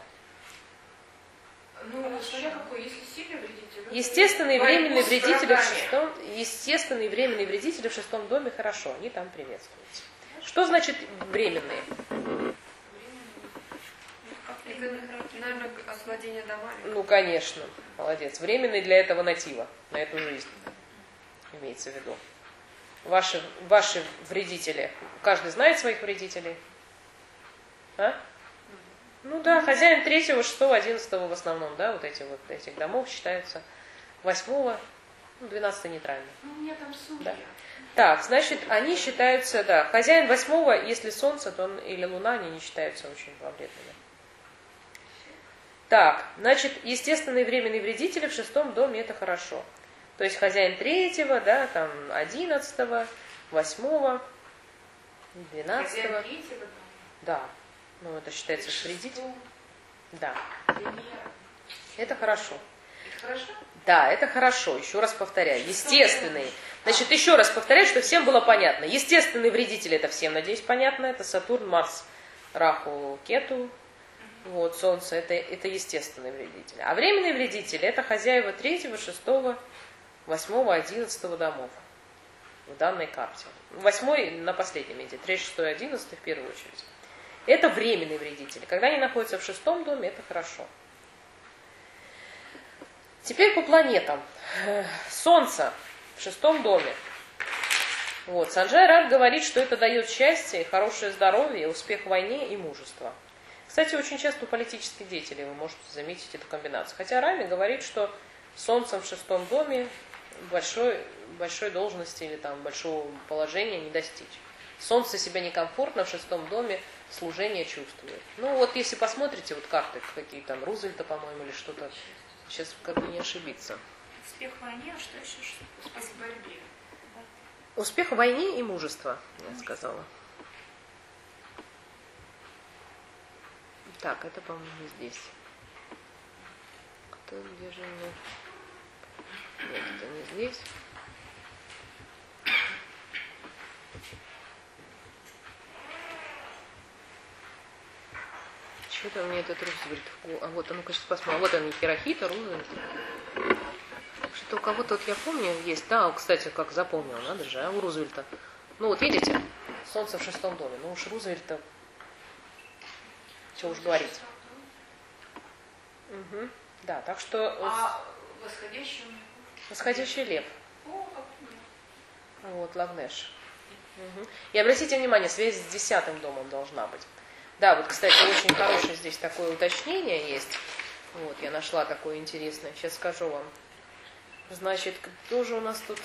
Ну, смотря какой, если сильный вредитель. Естественные и временные вредители в вредители 6-м доме хорошо, они там приветствуются. Что значит временные? Наверное, от владения домами. Ну, конечно, молодец. Временный для этого натива, на эту жизнь, имеется в виду. Ваши вредители, каждый знает своих вредителей? А? Ну да, хозяин 3-го, 6-го, 11-го в основном, да, вот этих домов считаются 8-го, 12-го нейтрально. Ну, у меня там судья. Да. Так, значит, они считаются, да, хозяин 8-го, если солнце, то он или луна, они не считаются очень вредными. Так, значит, естественные временные вредители в 6-м доме это хорошо. То есть хозяин 3-го, да, там 11-го, 8-го, 12-го. Хозяин 3-го, Да, ну это считается вредитель. 6-го, Да, Венера. это хорошо. Это хорошо? Да, это хорошо, еще раз повторяю, естественные. Значит, еще раз повторяю, что всем было понятно. Естественные вредители, это всем, надеюсь, понятно. Это Сатурн, Марс, Раху, Кету, вот, Солнце, это естественные вредители. А временные вредители, это хозяева 3-го, 6-го, 8-го, 11-го домов в данной карте. 8-й на последнем месте, 3, 6, 11 в первую очередь. Это временные вредители. Когда они находятся в 6-м доме, это хорошо. Теперь по планетам. Солнце в 6-м доме. Вот. Санджай Рат говорит, что это дает счастье, хорошее здоровье, успех в войне и мужество. Кстати, очень часто у политических деятелей вы можете заметить эту комбинацию. Хотя Рами говорит, что солнцем в 6-м доме большой должности или там большого положения не достичь. Солнце себя некомфортно в 6-м доме, служение чувствует. Ну вот если посмотрите вот карты, какие там Рузвельта, по-моему, или что-то, сейчас как бы не ошибиться. Успех в войне, а что еще? Успех в борьбе. Успех в войне и мужество, я сказала. Так, это, по-моему, здесь. Кто, где же мне? Нет, это не здесь. Что-то мне этот Рузвельт. А вот, ну-ка сейчас посмотрим. Вот он, Хирохита, Рузвельт. Что-то у кого-то, вот я помню, есть. Да, кстати, как запомнил, надо же, а у Рузвельта. Ну вот видите, солнце в 6-м доме. Ну уж Рузвельта, что уж говорить. Угу. Да, так что... А восходящий лев. О, как нет. Вот, Лагнеш. Угу. И обратите внимание, связь с 10-м домом должна быть. Да, вот, кстати, очень хорошее здесь такое уточнение есть. Вот, я нашла такое интересное. Сейчас скажу вам. Значит, кто же у нас тут...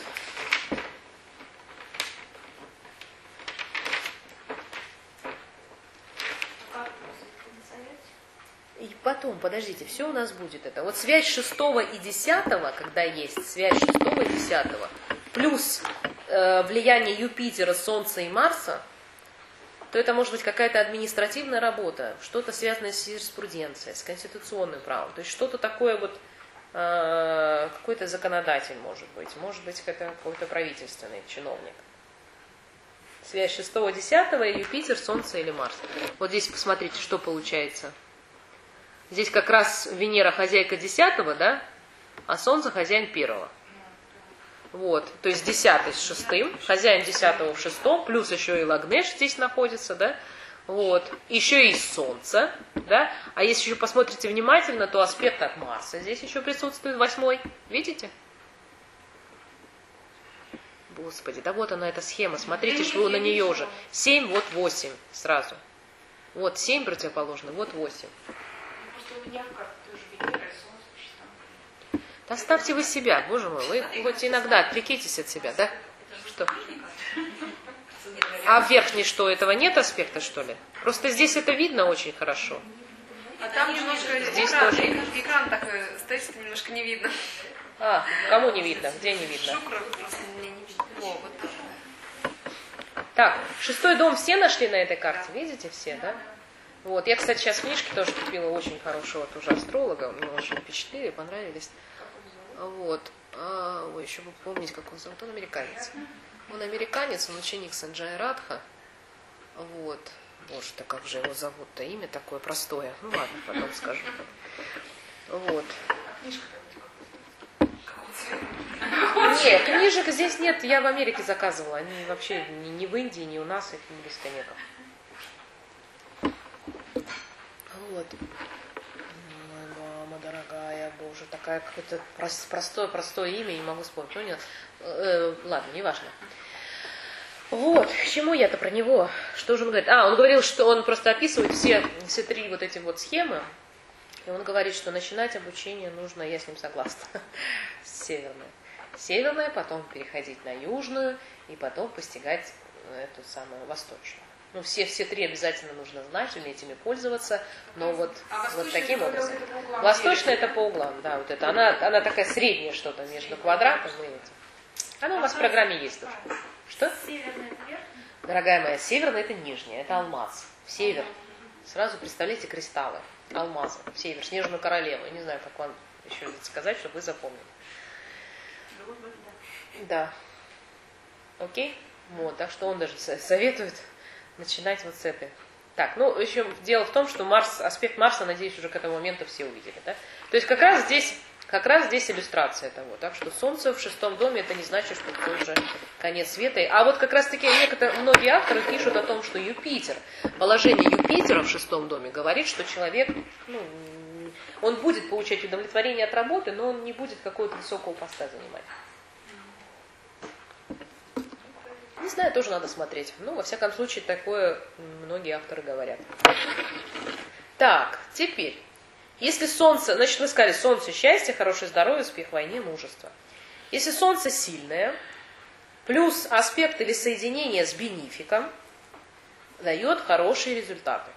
И потом, подождите, все у нас будет это. Вот связь 6 и 10, когда есть связь 6 и 10, плюс влияние Юпитера, Солнца и Марса, то это может быть какая-то административная работа, что-то связанное с юриспруденцией, с конституционным правом. То есть что-то такое вот, какой-то законодатель может быть какой-то правительственный чиновник. Связь 6, 10 и Юпитер, Солнце или Марс. Вот здесь посмотрите, что получается. Здесь как раз Венера хозяйка 10, да, а Солнце хозяин 1. Вот, то есть 10 с 6, хозяин 10 в 6, плюс еще и Лагнеш здесь находится, да, вот, еще и Солнце, да, а если еще посмотрите внимательно, то аспект от Марса здесь еще присутствует, 8, видите? Господи, да вот она эта схема, смотрите, что вы на нее уже, 7, вот 8 сразу, вот 7 противоположно, вот 8. Просто у меня как тоже Венера и Солнце в 6-м. Да оставьте вы себя, боже мой, вы хоть иногда отвлекитесь от себя, да? Что? А в верхней что, этого нет аспекта, что ли? Просто здесь это видно очень хорошо. А там немножко здесь тоже. Экран такой стоит, что немножко не видно. А, кому не видно? Где не видно? Шукра просто мне не видно. О, вот так. Так, 6-й дом все нашли на этой карте, видите все, да? Вот, я, кстати, сейчас книжки тоже купила очень хорошего тоже астролога, мне очень впечатлили, понравились. Вот. Ой, еще бы помнить, как он зовут. Он американец. Он американец, он ученик Санджая Радха. Вот. Боже-то, как же его зовут-то? Имя такое простое. Ну ладно, потом скажу. Вот. Нет, книжек здесь нет. Я в Америке заказывала. Они вообще ни в Индии, ни у нас их близко нету. Вот. Мама дорогая, боже, такая какое-то простое имя, не могу вспомнить. Ну, нет. Ладно, неважно. Вот, к чему я-то про него? Что же он говорит? Он говорил, что он просто описывает все 3 вот эти вот схемы. И он говорит, что начинать обучение нужно, я с ним согласна, с северной. Северная, потом переходить на южную, и потом постигать эту самую восточную. Ну, все 3 обязательно нужно знать, уметь ими пользоваться, но вот таким образом. Восточная это по углам, да, вот это. Она такая средняя что-то между квадратом и этим. Она у вас в программе есть тоже. Что? Северная это верхняя? Дорогая моя, северная это нижняя, это алмаз. Север. Сразу представляете кристаллы, алмазы. Север, снежную королеву. Я не знаю, как вам еще сказать, чтобы вы запомнили. Да. Окей? Вот, так что он даже советует начинать вот с этой. Так, ну, еще дело в том, что аспект Марса, надеюсь, уже к этому моменту все увидели, да? То есть как раз здесь иллюстрация того. Так что Солнце в 6-м доме, это не значит, что это уже конец света. А вот как раз таки многие авторы пишут о том, что Юпитер, положение Юпитера в 6-м доме говорит, что человек, он будет получать удовлетворение от работы, но он не будет какого-то высокого поста занимать. Не знаю, тоже надо смотреть. Ну, во всяком случае, такое многие авторы говорят. Так, теперь. Если Солнце, значит, вы сказали, Солнце счастье, хорошее здоровье, успех в войне, мужество. Если Солнце сильное, плюс аспект или соединение с бенефиком, дает хорошие результаты.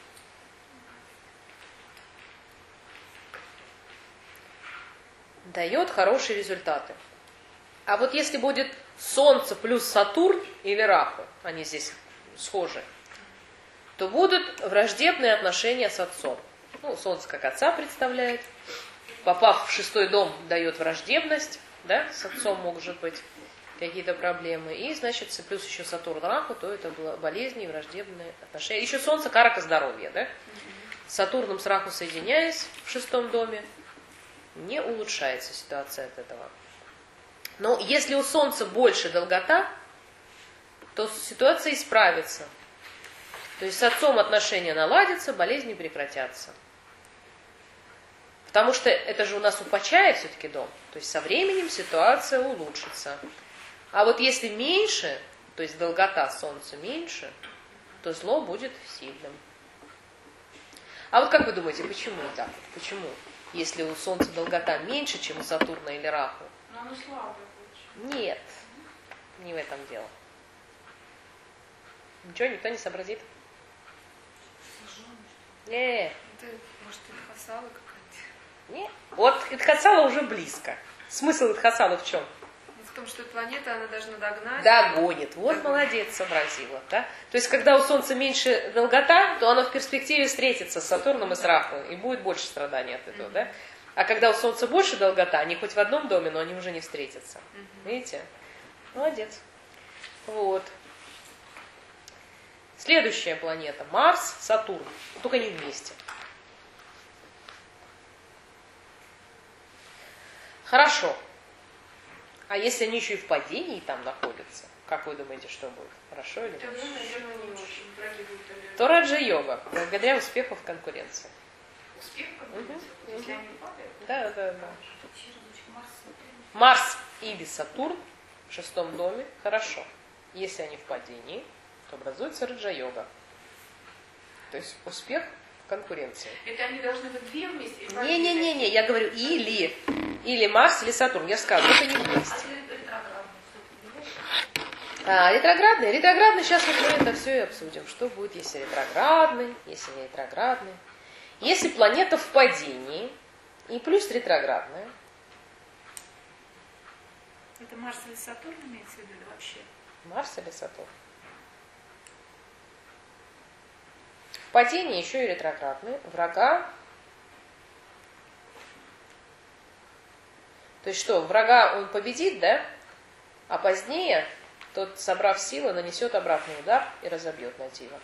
Дает хорошие результаты. А вот если будет Солнце плюс Сатурн или Раху, они здесь схожи, то будут враждебные отношения с отцом. Ну, Солнце как отца представляет. Попав в 6-й дом, дает враждебность, да, с отцом может быть какие-то проблемы. И, значит, плюс еще Сатурн Раху, то это болезни и враждебные отношения. Еще Солнце карака здоровья, да? С Сатурном с Раху соединяясь в 6-м доме, не улучшается ситуация от этого. Но если у Солнца больше долгота, то ситуация исправится. То есть с отцом отношения наладятся, болезни прекратятся. Потому что это же у нас упачает все-таки дом. То есть со временем ситуация улучшится. А вот если меньше, то есть долгота Солнца меньше, то зло будет сильным. А вот как вы думаете, почему так? Почему? Если у Солнца долгота меньше, чем у Сатурна или Раху? Но оно слабое очень. Нет, не в этом дело. Ничего, никто не сообразит? Нет. Это, может, Итхасала какая-то? Нет. Вот Итхасала уже близко. Смысл Итхасала в чем? В том, что планета, она должна догнать. Догонит. Вот молодец, сообразила. Да? То есть, когда у Солнца меньше долгота, то оно в перспективе встретится с Сатурном и с Раху, и будет больше страданий от этого. Да? А когда у Солнца больше долгота, они хоть в одном доме, но они уже не встретятся. Видите? Молодец. Вот. Следующая планета. Марс, Сатурн. Только не вместе. Хорошо. А если они еще и в падении там находятся, как вы думаете, что будет? Хорошо или нет? Тогда, наверное, не очень. Враги будут, наверное. То раджа-йога, благодаря успеху в конкуренции. Успех какой-то, если они падают. Да, да, да. Марс. Марс или Сатурн в 6-м доме, хорошо. Если они в падении, то образуется раджа-йога. То есть успех в конкуренции. Это они должны быть две вместе? Не-не-не, я говорю или Марс, или Сатурн. Я же сказала, это не вместе. Ретроградный. Ретроградный, сейчас вот мы это все и обсудим. Что будет, если ретроградный, если не ретроградный. Если планета в падении и плюс ретроградная. Это Марс или Сатурн имеется в виду или вообще? Марс или Сатурн? В падении еще и ретроградный. Врага. То есть что, врага он победит, да? А позднее тот, собрав силы, нанесет обратный удар и разобьет натива.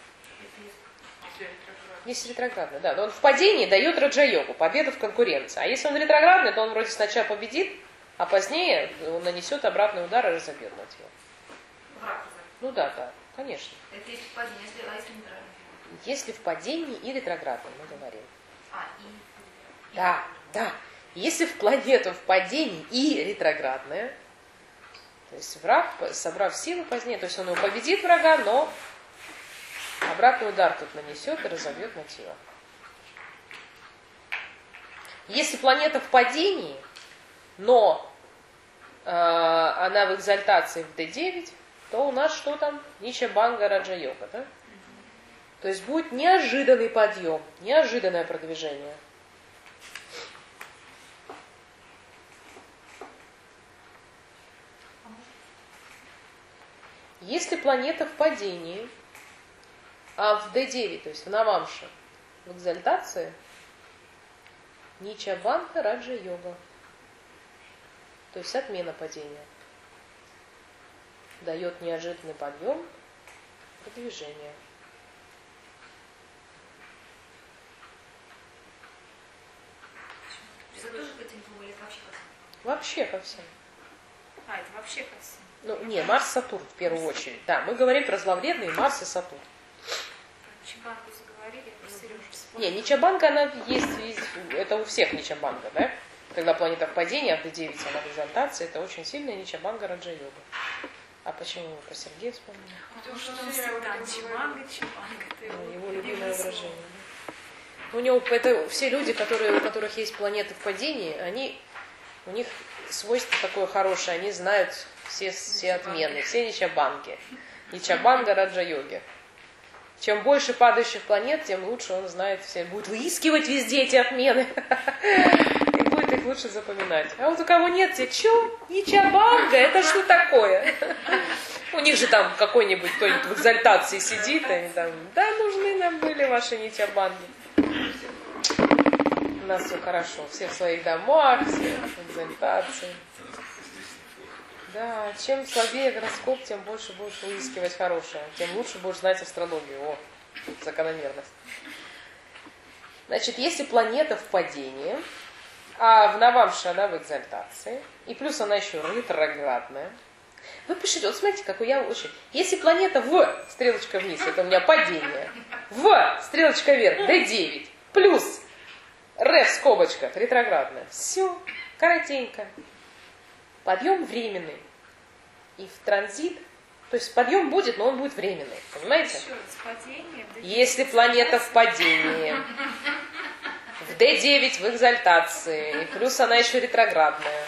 Если ретроградный, да. Но он в падении дает раджа-йогу, победу в конкуренции. А если он ретроградный, то он вроде сначала победит, а позднее он нанесет обратный удар и разобьет натива. Ну да, да, конечно. Это если в падении, а если нейтрально? Если в падении и ретроградном, мы говорим. И... Да, да. Если в планету в падении и ретроградная, то есть враг, собрав силу позднее, то есть он его победит врага, но обратный удар тут нанесет и разобьет натива. Если планета в падении, но она в экзальтации в D9, то у нас что там? Нича Банга Раджа-йога, да? То есть будет неожиданный подъем, неожиданное продвижение. Если планета в падении, а в D9, то есть в Навамше, в экзальтации, Нича Банга Раджа-йога. То есть отмена падения. Дает неожиданный подъем, продвижение. Это тоже к этим двум или вообще ко всем? Вообще ко всем. Это вообще ко всем. Ну, не, Марс, Сатурн в первую очередь. Да, мы говорим про зловредные Марс и Сатурн. Чебанку заговорили, про Сережу вспомнила. Не, Ничабанга, она есть, это у всех Ничабанга, да? Когда планета в падении, а в D9 она в экзальтации, это очень сильная Ничабанга Раджа-йога. А почему вы про Сергея вспомнили? Потому что он всегда Чиманга, это Его любимое выражение. У него это все люди, у которых есть планеты в падении, у них свойство такое хорошее, они знают все отмены, все ничабанги. Ничабанга раджа-йоги. Чем больше падающих планет, тем лучше он знает все, будет выискивать везде эти отмены. И будет их лучше запоминать. А вот у кого нет, те, чё? Ничабанга, это что такое? У них же там какой-нибудь кто-нибудь в экзальтации сидит, и они там, да, нужны нам были ваши ничабанги. У нас все хорошо, все в своих домах, все в экзальтации. Да, чем слабее гороскоп, тем больше будешь выискивать хорошее, тем лучше будешь знать астрологию. О, закономерность. Значит, если планета в падении, а в Навамше она в экзальтации, и плюс она еще ретроградная, вы пишите, вот смотрите, какой я очень... Если планета в, стрелочка вниз, это у меня падение, в, стрелочка вверх, D9, плюс Р в скобочках, ретроградная, все, коротенько. Подъем временный. И в транзит, то есть подъем будет, но он будет временный. Понимаете? Еще раз, падение. Если планета в падении, в D9 в экзальтации, и плюс она еще ретроградная.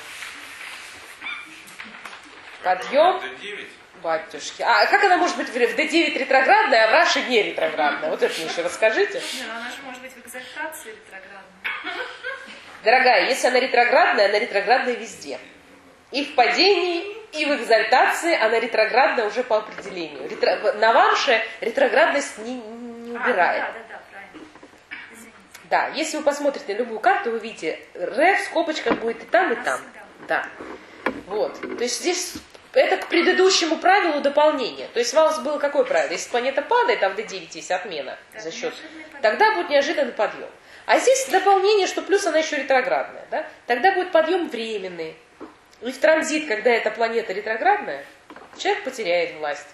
Подъем, батюшки. А как она может быть в D9 ретроградная, а в Раше не ретроградная? Вот это мне еще расскажите. Нет, она же может быть в экзальтации ретроградной. Дорогая, если она ретроградная везде. И в падении, и в экзальтации она ретроградна уже по определению. На Вамше ретроградность не убирает. Да, правильно. Извините. Да, если вы посмотрите на любую карту, вы видите, Р в скобочках будет и там, и там. Да. Вот. То есть здесь это к предыдущему правилу дополнение. То есть у вас было какое правило? Если планета падает, там в D9 есть отмена за счет, тогда будет неожиданный подъем. А здесь дополнение, что плюс она еще ретроградная. Да? Тогда будет подъем временный. И в транзит, когда эта планета ретроградная, человек потеряет власть.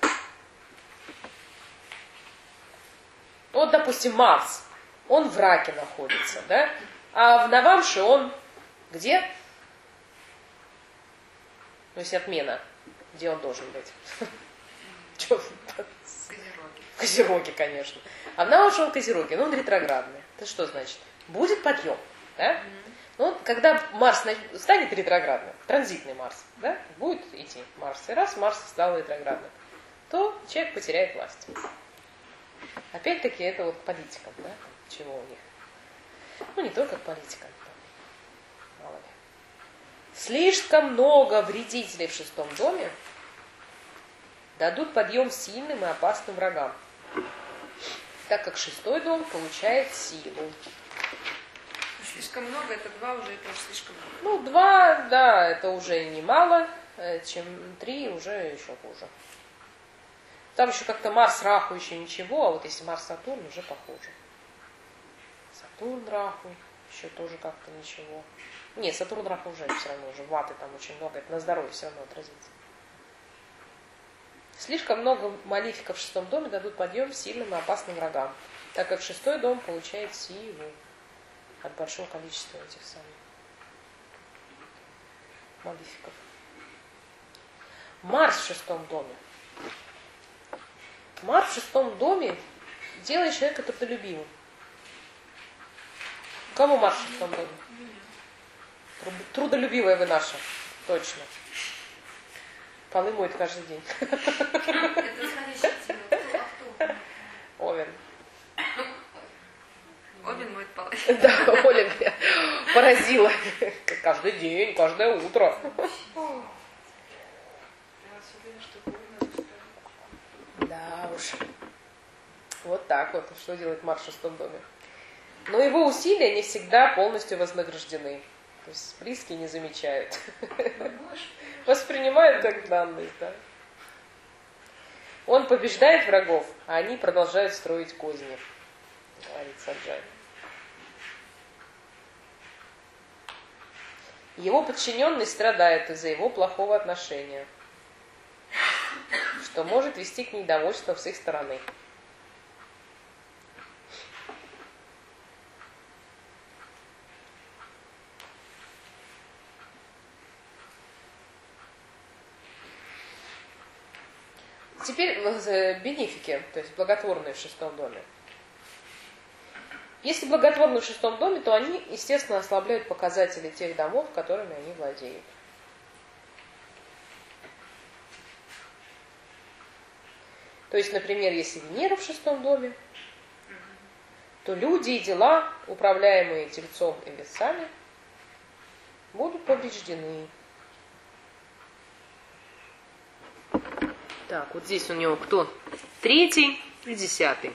Вот, допустим, Марс, он в Раке находится, да? А в Навамше он где? То есть отмена. Где он должен быть? В Козероге, конечно. А в Навамше он в Козероге, но он ретроградный. Это что значит? Будет подъем, да? Ну, когда Марс станет ретроградным, транзитный Марс, да, будет идти Марс, и раз Марс стал ретроградным, то человек потеряет власть. Опять-таки это вот к политикам, да, чего у них. Ну, не только к политикам, мало ли. Слишком много вредителей в 6 доме дадут подъем сильным и опасным врагам, так как 6 дом получает силу. Слишком много, это 2 уже, это уж слишком много. Ну, 2, да, это уже немало, чем 3 уже еще хуже. Там еще как-то Марс, Раху еще ничего, а вот если Марс, Сатурн, уже похуже. Сатурн, Раху, еще тоже как-то ничего. Нет, Сатурн, Раху уже все равно, уже ваты там очень много, это на здоровье все равно отразится. Слишком много малефиков в 6 доме дадут подъем сильным и опасным врагам, так как 6 дом получает силу от большого количества этих самых малефиков. Марс в 6 доме. Марс в 6 доме делает человека трудолюбивым. У кого Марс в 6 доме? Трудолюбивая вы наша. Точно. Полы моет каждый день. Это зависит от того, Овен. Овен моет полы. Да, Оля меня поразила. Каждый день, каждое утро. Да уж. Вот так вот. Что делает Марс в 6 доме? Но его усилия не всегда полностью вознаграждены. То есть близкие не замечают. Воспринимают как данность, да. Он побеждает врагов, а они продолжают строить козни, говорит Саджай. Его подчиненный страдает из-за его плохого отношения, что может вести к недовольству с их стороны. теперь бенефики, то есть благотворные в шестом доме. Если благотворные в шестом доме, то они, естественно, ослабляют показатели тех домов, которыми они владеют. То есть, например, если Венера в шестом доме, то люди и дела, управляемые Тельцом и Весами, будут повреждены. Так, вот здесь у него кто? 3 и 10.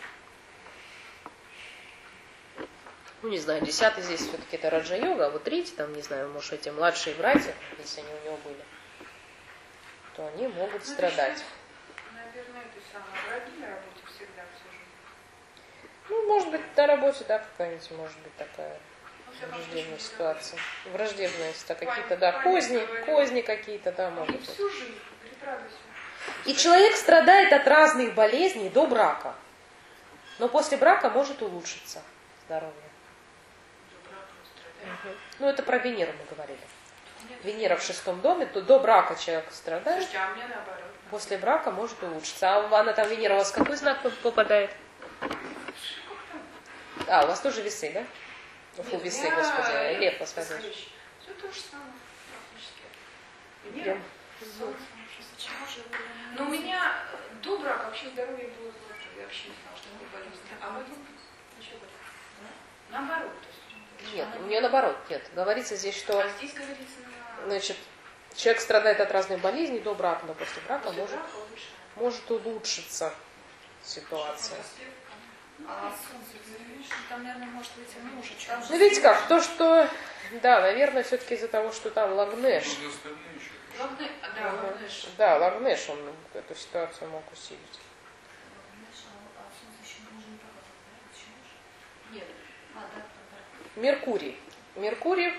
Ну, не знаю, 10 здесь все-таки это Раджа-йога, а вот 3, там, не знаю, может, эти младшие братья, если они у него были, то они могут страдать. Наверное, это самое. Враги на работе всегда все же. Ну, может быть, на работе, да, какая-нибудь, может быть, такая враждебная ситуация. Враждебная, какие-то, да, козни какие-то, да, могут быть. Всю жизнь, приправы все. И человек страдает от разных болезней до брака. Но после брака может улучшиться здоровье. Ну, это про Венеру мы говорили. Венера в шестом доме, то до брака человек страдает. Слушайте, а мне наоборот. После брака может улучшиться. А она там, Венера, у вас в какой знак попадает? А, у вас тоже весы, да? Фу, весы, господи, лев вас возьмет. Все то же самое, практически. Венера? Но у меня до брака вообще здоровье было золотое. Я вообще не знала, что такое болезнь. А потом еще более. Наоборот. Нет, у нее наоборот, нет. Говорится здесь, что А здесь говорится значит, человек страдает от разных болезней до брака, но после брака может улучшиться ситуация. А солнце, там, наверное, может быть и муж. Ну, видите как, то, что, да, наверное, все-таки из-за того, что там Лагнеш. Да, Лагнеш, он эту ситуацию мог усилить. Нет. Меркурий. Меркурий.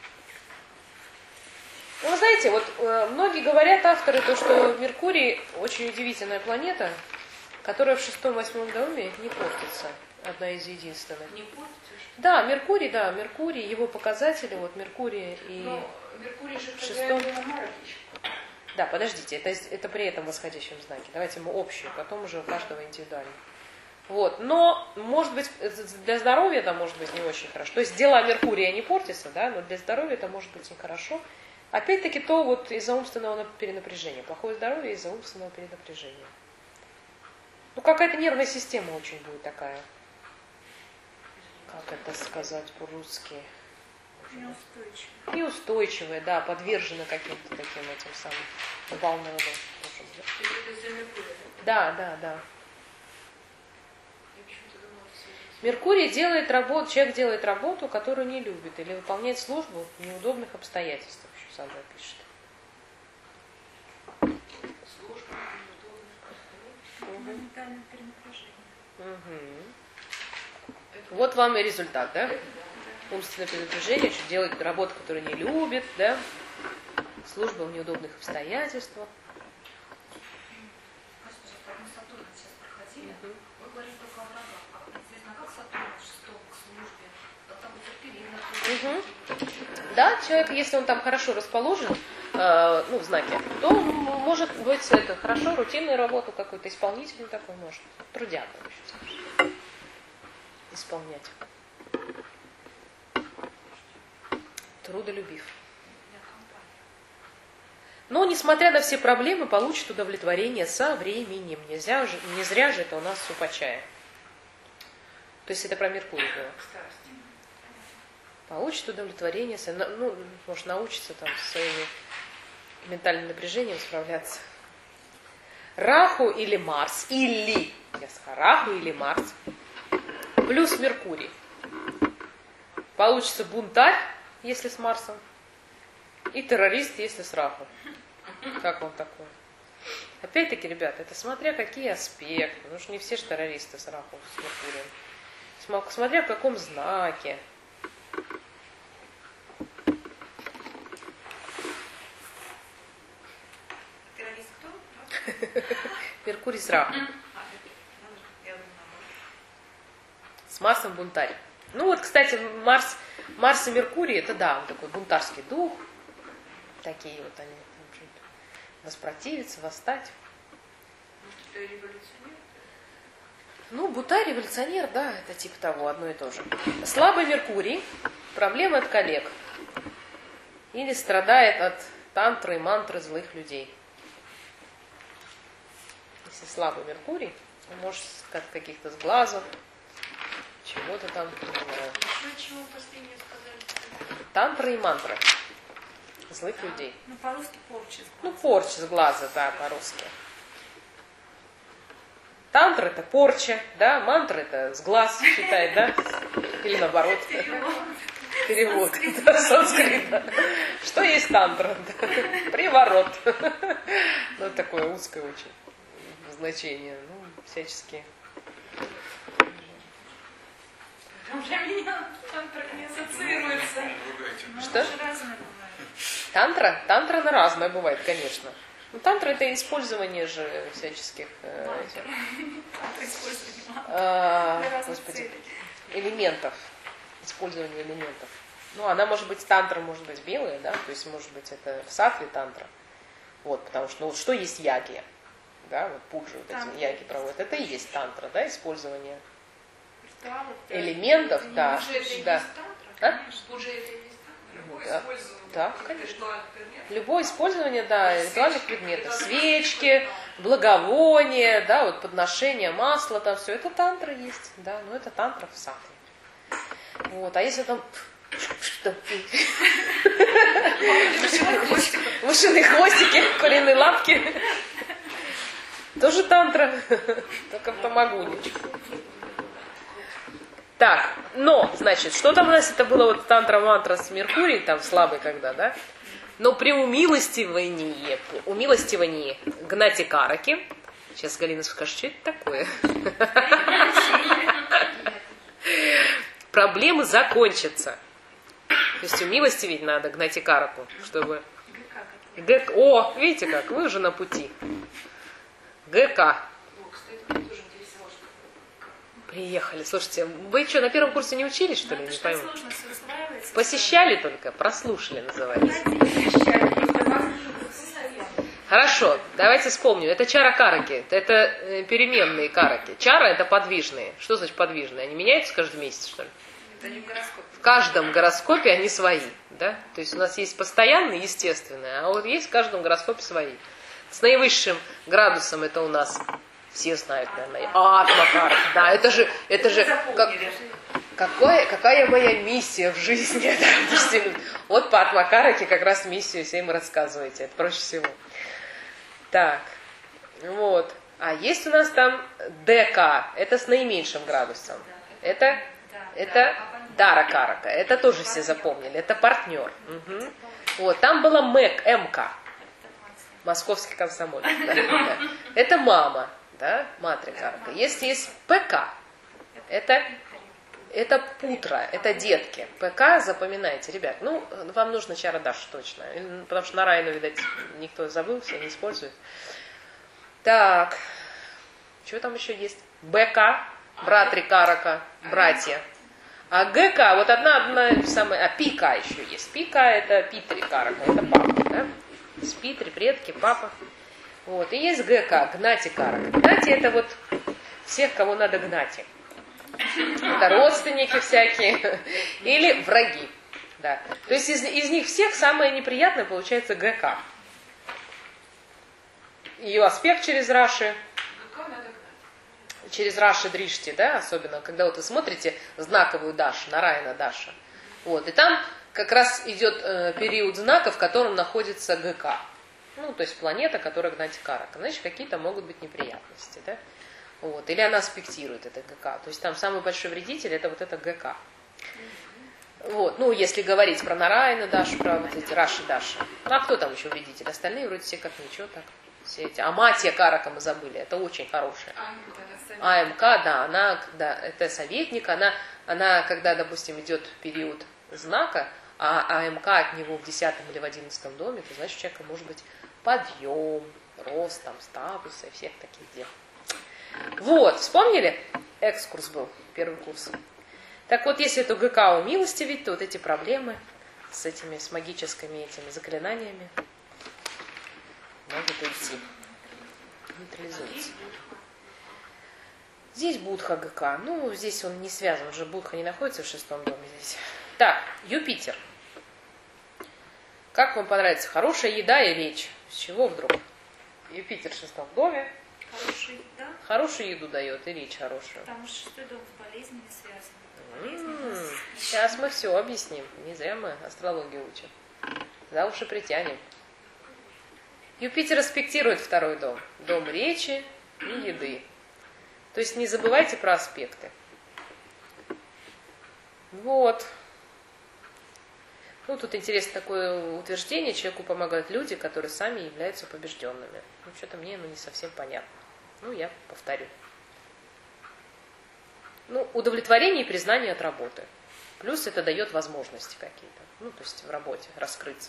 Ну, знаете, вот многие говорят, авторы, то, что Меркурий очень удивительная планета, которая в 6-8 доме не портится. Одна из единственных. Не портится? Да, Меркурий, его показатели, вот Меркурий и... Но Меркурий же шестом... на Маракеш. Да, подождите, это при этом восходящем знаке. Давайте мы общую, потом уже у каждого индивидуально. Вот, но, может быть, для здоровья это может быть не очень хорошо. То есть дела Меркурия не портятся, да, но для здоровья это может быть нехорошо. Опять-таки то вот из-за умственного перенапряжения. Плохое здоровье из-за умственного перенапряжения. Ну, какая-то нервная система очень будет такая. Как это сказать по-русски? Неустойчивая, да, подвержена каким-то таким этим самым волнам. Да. Меркурий делает работу, человек делает работу, которую не любит, или выполняет службу в неудобных обстоятельствах, еще Сандра пишет. Моментальное перенапряжение. Вот вам и результат, да? Умственное перенапряжение, что делает работу, которую не любит, да? Служба в неудобных обстоятельствах. Да, человек, если он там хорошо расположен, ну, в знаке, то может быть это хорошо, рутинную работу какую-то, исполнительный такой может, трудяга исполнять. Трудолюбив. Но, несмотря на все проблемы, получит удовлетворение со временем. Не зря же это у нас супачая. То есть это про Меркурий было. Получит удовлетворение, ну, может научиться там с своими ментальным напряжением справляться. Раху или Марс, Раху или Марс, плюс Меркурий. Получится бунтарь, если с Марсом, и террорист, если с Раху. Как вам такое? Опять-таки, ребята, это смотря какие аспекты. Потому что не все же террористы с Раху, с Меркурием. Смотря в каком знаке. Террорист кто? Меркурий с Раху. С Марсом бунтарь. Ну вот, кстати, Марс и Меркурий, это да, он такой бунтарский дух. Такие вот они, воспротивиться, восстать. революционер. Ну, Бутай революционер, да, это типа того, одно и то же. Слабый Меркурий, проблемы от коллег. Или страдает от тантры и мантры злых людей. Если слабый Меркурий, он может от каких-то сглазов, чего-то там, не знаю. Чего последнее сказали? Тантры и мантры злых людей. Ну, по-русски порча. Ну, порча с глаза, да, по-русски. Тантра это порча, да, мантра это с глаз считает, да? Или наоборот. Перевод. Да, санскрита. Что есть тантра? Да. Приворот. Ну, такое узкое очень значение. Ну, всячески. Для меня тантра не ассоциируется. Что? Разное бывает. Тантра? Тантра она разная бывает, конечно. Ну, тантра это использование же всяческих господи, элементов. Использование элементов. Ну, она может быть, тантра может быть белая, да, то есть может быть это в сатве тантра. Вот, потому что, ну, вот что есть яги? Да, вот пуджи вот эти яги проводят. Это и есть тантра, да, использование элементов, да. Пуджи это и Да. есть тантра? А? Пуджи это и есть тантра? Да, конечно. Любое использование, да, ритуальных предметов. Свечки, благовония, да, вот подношение масла, там все, это тантра есть, да, но это тантра в сатве. Вот, а если там мышиные хвостики, куриные лапки, тоже тантра, только в тамагуне. Так, но, значит, что там у нас, это было вот тантра-мантра с Меркурий, там слабый когда, да? Но при умилостивании Гнати Караки, сейчас Галина скажет, что это такое? Проблемы закончатся. То есть умилостивить надо Гнати Караку, чтобы... О, видите как, вы уже на пути. ГК. Приехали. Слушайте, вы что, на первом курсе не учились, что ли? Не пойму. Посещали только, прослушали, называется. Хорошо, давайте вспомним. Это чара-караки, это переменные караки. Чара это подвижные. Что значит подвижные? Они меняются каждый месяц, что ли? Это не в гороскопе. В каждом гороскопе они свои, да? То есть у нас есть постоянные, естественные, а вот есть в каждом гороскопе свои. С наивысшим градусом это у нас все знают, наверное, Атма-карака. Да, это же какая моя миссия в жизни? Да? Вот по Атма-караке как раз миссию всем рассказываете. Это проще всего. Так, вот. А есть у нас там ДК, это с наименьшим градусом. Это Дара-карака, это тоже все запомнили, это партнер. Угу. Вот, там была МК, Московский комсомолец. Да. Это мама, да, Матри-карака. Если есть ПК, это путра, это детки. ПК запоминайте, ребят. Ну, вам нужно чара-даш точно. Потому что на Райну, видать, никто забыл, все не использует. Так, что там еще есть? БК, братри-карака, братья. А ГК, вот одна самая, Пика еще есть. Пика это Питри-карака, это папа, да? С Питри, предки, папа. Вот, и есть ГК, Гнати-карака. Гнати это вот всех, кого надо гнать. Это родственники всякие или враги. Да. То есть из них всех самое неприятное получается ГК. Ее аспект через Раши. Через Раши Дришти, да, особенно, когда вот вы смотрите знаковую Дашу, Нараяна Даша. Вот, и там как раз идет период знака, в котором находится ГК. Ну, то есть планета, которая Гнати Карака. Значит, какие-то могут быть неприятности, да. Вот. Или она аспектирует это ГК. То есть там самый большой вредитель это вот это ГК. Вот. Ну, если говорить про Нараяна Дашу, про вот эти Раши Даши. Ну, а кто там еще вредитель? Остальные вроде все как ничего так. Все эти. Аматия Карака мы забыли. Это очень хорошая. АМК, да, она, когда это советник, она, когда, допустим, идет период знака, а АМК от него в 10 или в 11 доме, то значит у человека может быть подъем, рост, там, статуса и всех таких дел. Вот, вспомнили? Экскурс был, первый курс. Так вот, если эту ГК умилостивить, то вот эти проблемы с магическими этими заклинаниями могут уйти. нейтрализуется. Здесь Будха ГК. Ну, здесь он не связан, уже Будха не находится в 6-м доме здесь. Так, Юпитер. Как вам понравится? Хорошая еда и речь. С чего вдруг? Юпитер в 6-м доме. Хорошая еда, Хорошую еду дает и речь хорошую. потому что 6-й дом с болезнями связан. Сейчас мы все объясним. Не зря мы астрологию учим. За уши притянем. Юпитер аспектирует 2-й дом. Дом речи и еды. То есть не забывайте про аспекты. Вот. Ну, тут интересно такое утверждение. Человеку помогают люди, которые сами являются побежденными. Ну, что-то мне не совсем понятно. Ну, я повторю. Ну, удовлетворение и признание от работы. Плюс это дает возможности какие-то. Ну, то есть в работе раскрыться.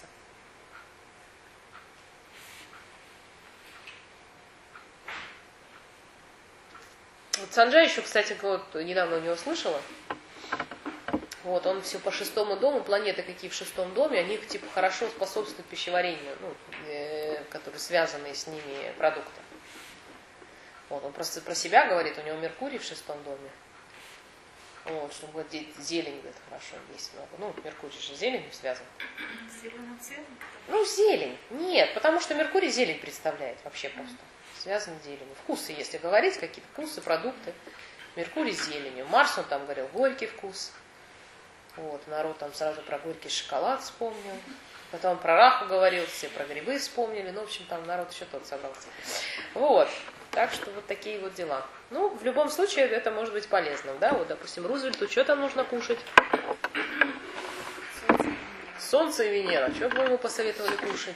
Вот Санджай еще, кстати, вот недавно у него слышала. Вот, он все по 6-му дому, планеты какие в 6-м доме, они типа хорошо способствуют пищеварению, ну, которые связаны с ними продукты. Вот, он просто про себя говорит, у него Меркурий в 6-м доме. Вот, что вот зелень, говорит, хорошо есть много. Ну, Меркурий же зеленью связан. С зеленым цветом? Ну, зелень. Нет, потому что Меркурий зелень представляет вообще просто. Связан с зеленью. Вкусы, если говорить, какие-то вкусы, продукты. Меркурий с зеленью. Марс, он там говорил, горький вкус. Вот, народ там сразу про горький шоколад вспомнил. Потом про раху говорил, все про грибы вспомнили. Ну, в общем, там народ еще тот собрался. Вот. Так что вот такие вот дела. Ну, в любом случае, это может быть полезным, да? Вот, допустим, Рузвельту что там нужно кушать? Солнце и Венера. Что бы вы ему посоветовали кушать?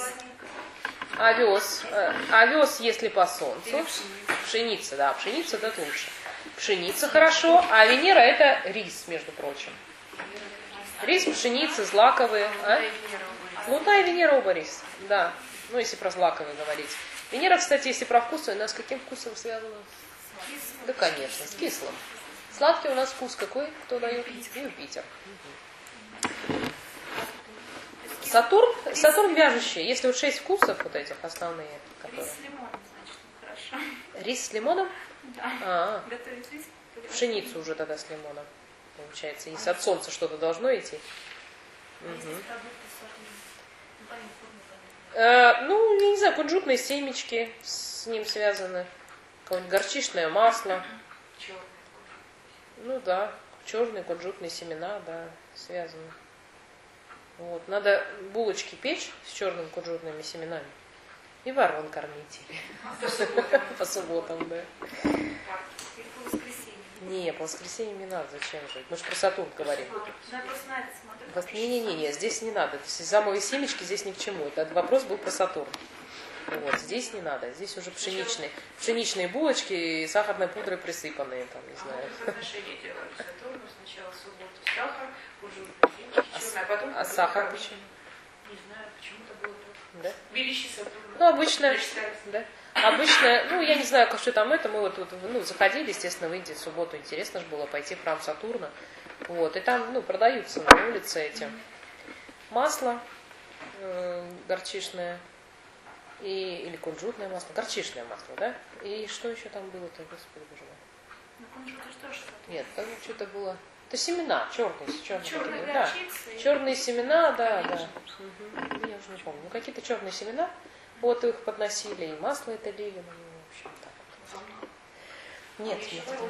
Овес. Овес, если по солнцу. Пшеница, да. Пшеница это лучше. Пшеница хорошо, а Венера это рис, между прочим. Рис, пшеница, злаковые. А? Луна и Венера оба рис. Да. Ну, если про злаковые говорить. Венера, кстати, если про вкус, она с каким вкусом связана? Да, конечно, с кислым. Сладкий у нас вкус какой? Кто дает? Юпитер. Сатурн вяжущий. Если вот 6 вкусов вот этих основные. Которые... Рис с лимоном, значит, хорошо. Рис с лимоном? Да. Готовить рис. Пшеницу уже тогда с лимоном. Получается, если от солнца что-то должно идти. Ну, я не знаю, кунжутные семечки с ним связаны. Какое-нибудь горчичное масло. Ну да, черные кунжутные семена, да, связаны. Вот. Надо булочки печь с черными кунжутными семенами. И ворон кормить. По субботам, да. И по воскресеньям. Не, по воскресеньям не надо, зачем же? Мы же про Сатурн говорим. Я просто на это смотрю. Не, здесь не надо. Замовые семечки здесь ни к чему. Этот вопрос был про Сатурн. Вот, здесь не надо. Здесь уже пшеничные булочки и сахарной пудрой присыпанные, там, не знаю. Отношения делали Сатурну, сначала субботу сахар, кунжутные семечки, черная, а потом... А сахар почему? Не знаю, почему-то было так. Да? Белищи Сатурна. Ну, обычно, да. Обычно, ну, я не знаю, что там это, мы вот тут, заходили, естественно, в Индию в субботу, интересно же было пойти в храм Сатурна, вот, и там, продаются на улице эти масло горчичное, или кунжутное масло, горчичное масло, да, и что еще там было-то, господи, боже мой. Ну, кунжут это тоже Сатурн. Нет, там что-то было, это семена, черные, да, горчицы. черные семена, да. Угу. Я уже не помню, какие-то черные семена. Вот их подносили, и масло это лили, ну, в общем, так вот. Нет.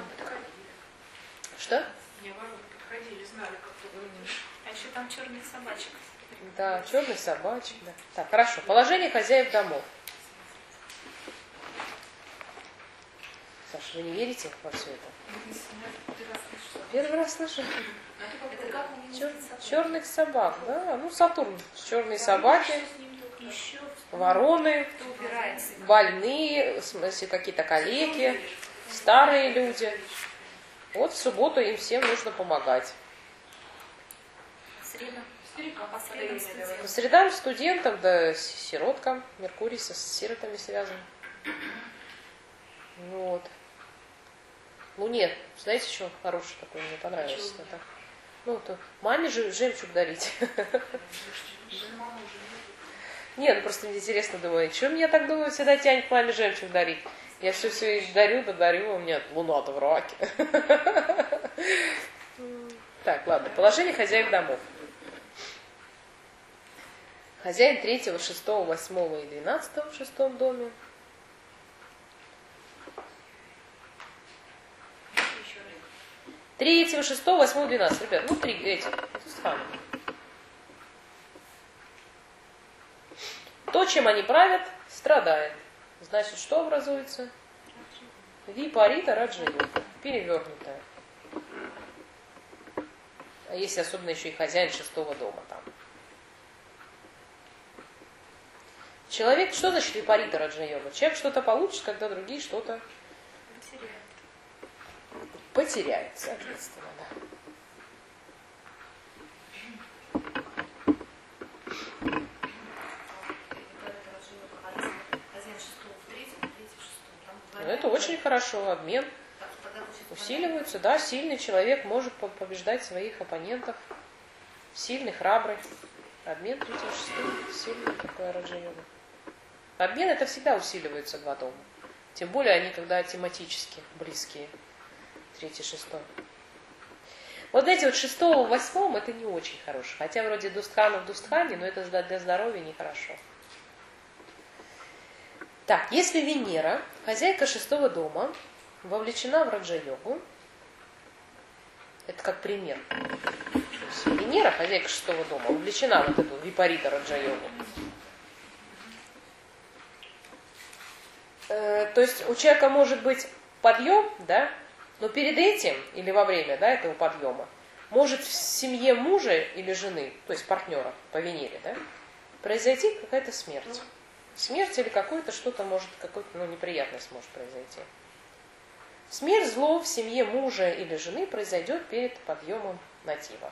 Что? Мне вороны подходили, знали, как ты выйдешь. А еще там черных собачек. Да, черных собачек, да. Так, хорошо. Положение хозяев домов. Саша, вы не верите во все это? Первый раз слышу. Черных собак, да. Ну, Сатурн. Черные собаки. Еще Вороны, кто убирается. больные, в смысле какие-то калеки, старые люди. Вот в субботу им всем нужно помогать. Среда. По средам студентам, да сироткам. Меркурий с сиротами связан. Вот. Луне, знаете, что хорошее такое мне понравилось? Это, то маме же жемчуг дарить. Не, ну просто мне интересно, думаю, что меня так, думаю, всегда тянет к маме жемчуг дарить? Я все дарю, да дарю, у меня луна-то в раке. Так, ладно, положение хозяев домов. Хозяин 3, 6, 8 и 12 в 6 доме. Еще раз. 3, 6, 8, 12. Ребят, ну 3 эти. То, чем они правят, страдает. Значит, что образуется? Випарита раджа-йога. Перевернутая. А если особенно еще и хозяин 6 дома там. Человек, что значит випарита раджа-йога? Человек что-то получит, когда другие что-то потеряют, соответственно, да. Ну, это очень хорошо, обмен усиливается, да, сильный человек может побеждать своих оппонентов, сильный, храбрый. Обмен 3, 6, сильный такой раджа-йога. Обмен это всегда усиливается 2 дома. Тем более они когда тематически близкие. 3, 6. Вот эти вот 6, 8 это не очень хорошо. Хотя вроде дустхана в дустхане, но это для здоровья нехорошо. Так, если Венера, хозяйка 6 дома, вовлечена в раджа-йогу, это как пример. Венера, хозяйка 6 дома, вовлечена в вот эту випарита раджа-йогу. То есть у человека может быть подъем, да, но перед этим или во время, да, этого подъема может в семье мужа или жены, то есть партнера по Венере, да, произойти какая-то смерть. Смерть или какое-то что-то может, какой-то, неприятность может произойти. Смерть, зло в семье мужа или жены произойдет перед подъемом натива.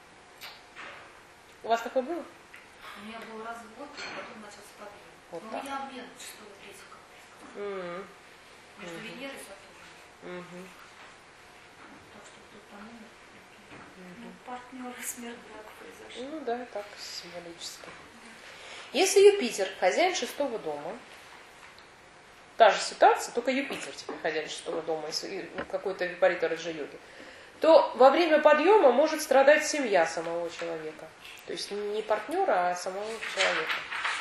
У вас такое было? У меня был развод, а потом начался подъем. Вот Но так. у меня обмен 6-3, как между Венерой и Сатурном. Так что кто-то там умер. Ну, партнеры смерть брак произошел. Ну да, так символически. Если Юпитер, хозяин 6 дома, та же ситуация, только Юпитер теперь хозяин 6 дома и какой-то випарита раджа-йоги, то во время подъема может страдать семья самого человека. То есть не партнера, а самого человека.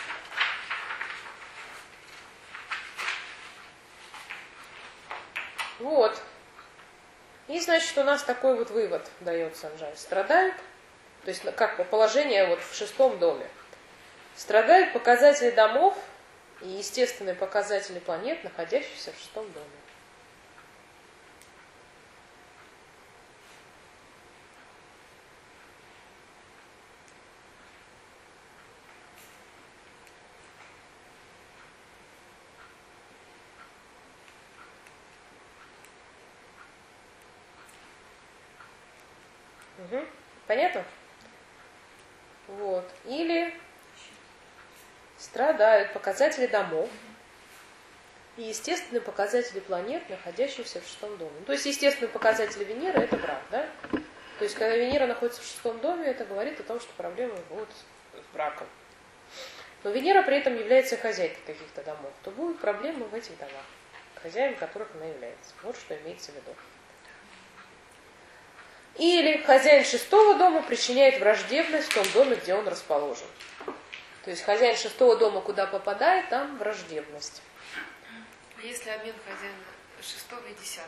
Вот. И, значит, у нас такой вот вывод дает Санджай. Страдают, то есть как положение вот в 6 доме. Страдают показатели домов и естественные показатели планет, находящихся в 6 доме. Угу. Понятно? Вот. Или страдают показатели домов и естественные показатели планет, находящихся в 6 доме. То есть естественные показатели Венеры это брак, да? То есть когда Венера находится в 6 доме, это говорит о том, что проблемы будут с браком. Но Венера при этом является хозяйкой каких-то домов, то будут проблемы в этих домах, хозяин которых она является. Вот что имеется в виду. Или хозяин 6 дома причиняет враждебность в том доме, где он расположен. То есть хозяин 6 дома, куда попадает, там враждебность. Если обмен хозяина 6 и 10?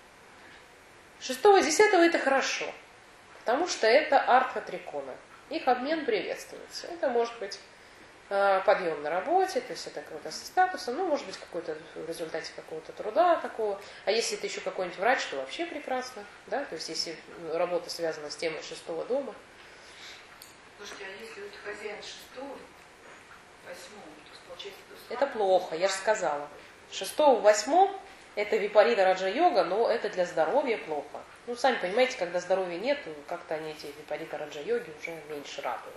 6 и 10 это хорошо, потому что это артха трикона. Их обмен приветствуется. Это может быть подъем на работе, то есть это какой-то со статусом, может быть какой-то в результате какого-то труда такого. А если это еще какой-нибудь врач, то вообще прекрасно. Да? То есть если работа связана с темой 6 дома. Слушайте, а если вот хозяин 6, 8, то получается... Это плохо, я же сказала. 6, 8 это випарита раджа-йога, но это для здоровья плохо. Сами понимаете, когда здоровья нет, то как-то они эти випарита раджа-йоги уже меньше радуют.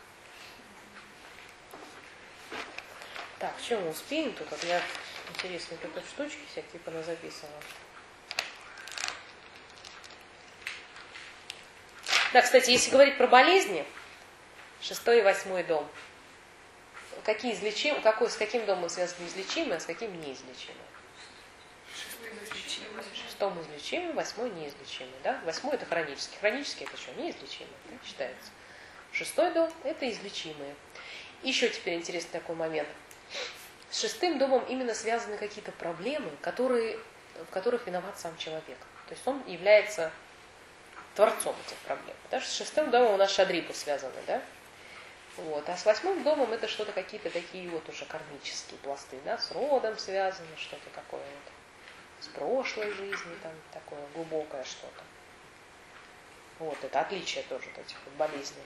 Так, что мы успеем тут? Вот я интересные тут штучки всякие поназаписывала. Да, кстати, если говорить про болезни, 6 и 8 дом. какие излечимые, с каким домом связаны излечимые, а с каким неизлечимые. Шестом излечимый, восьмой неизлечимый. Да? Восьмой это хронический. Хронический это что? Неизлечимый, да, считается. Шестой дом это излечимые. Еще теперь интересный такой момент. С шестым домом именно связаны какие-то проблемы, в которых виноват сам человек. То есть он является творцом этих проблем. Да? С шестым домом у нас шадрипы связаны, да? Вот. А с восьмым домом это что-то какие-то такие вот уже кармические пласты, да? С родом связано, что-то такое вот. С прошлой жизнью, там такое глубокое что-то. Вот, это отличие тоже от этих вот болезней.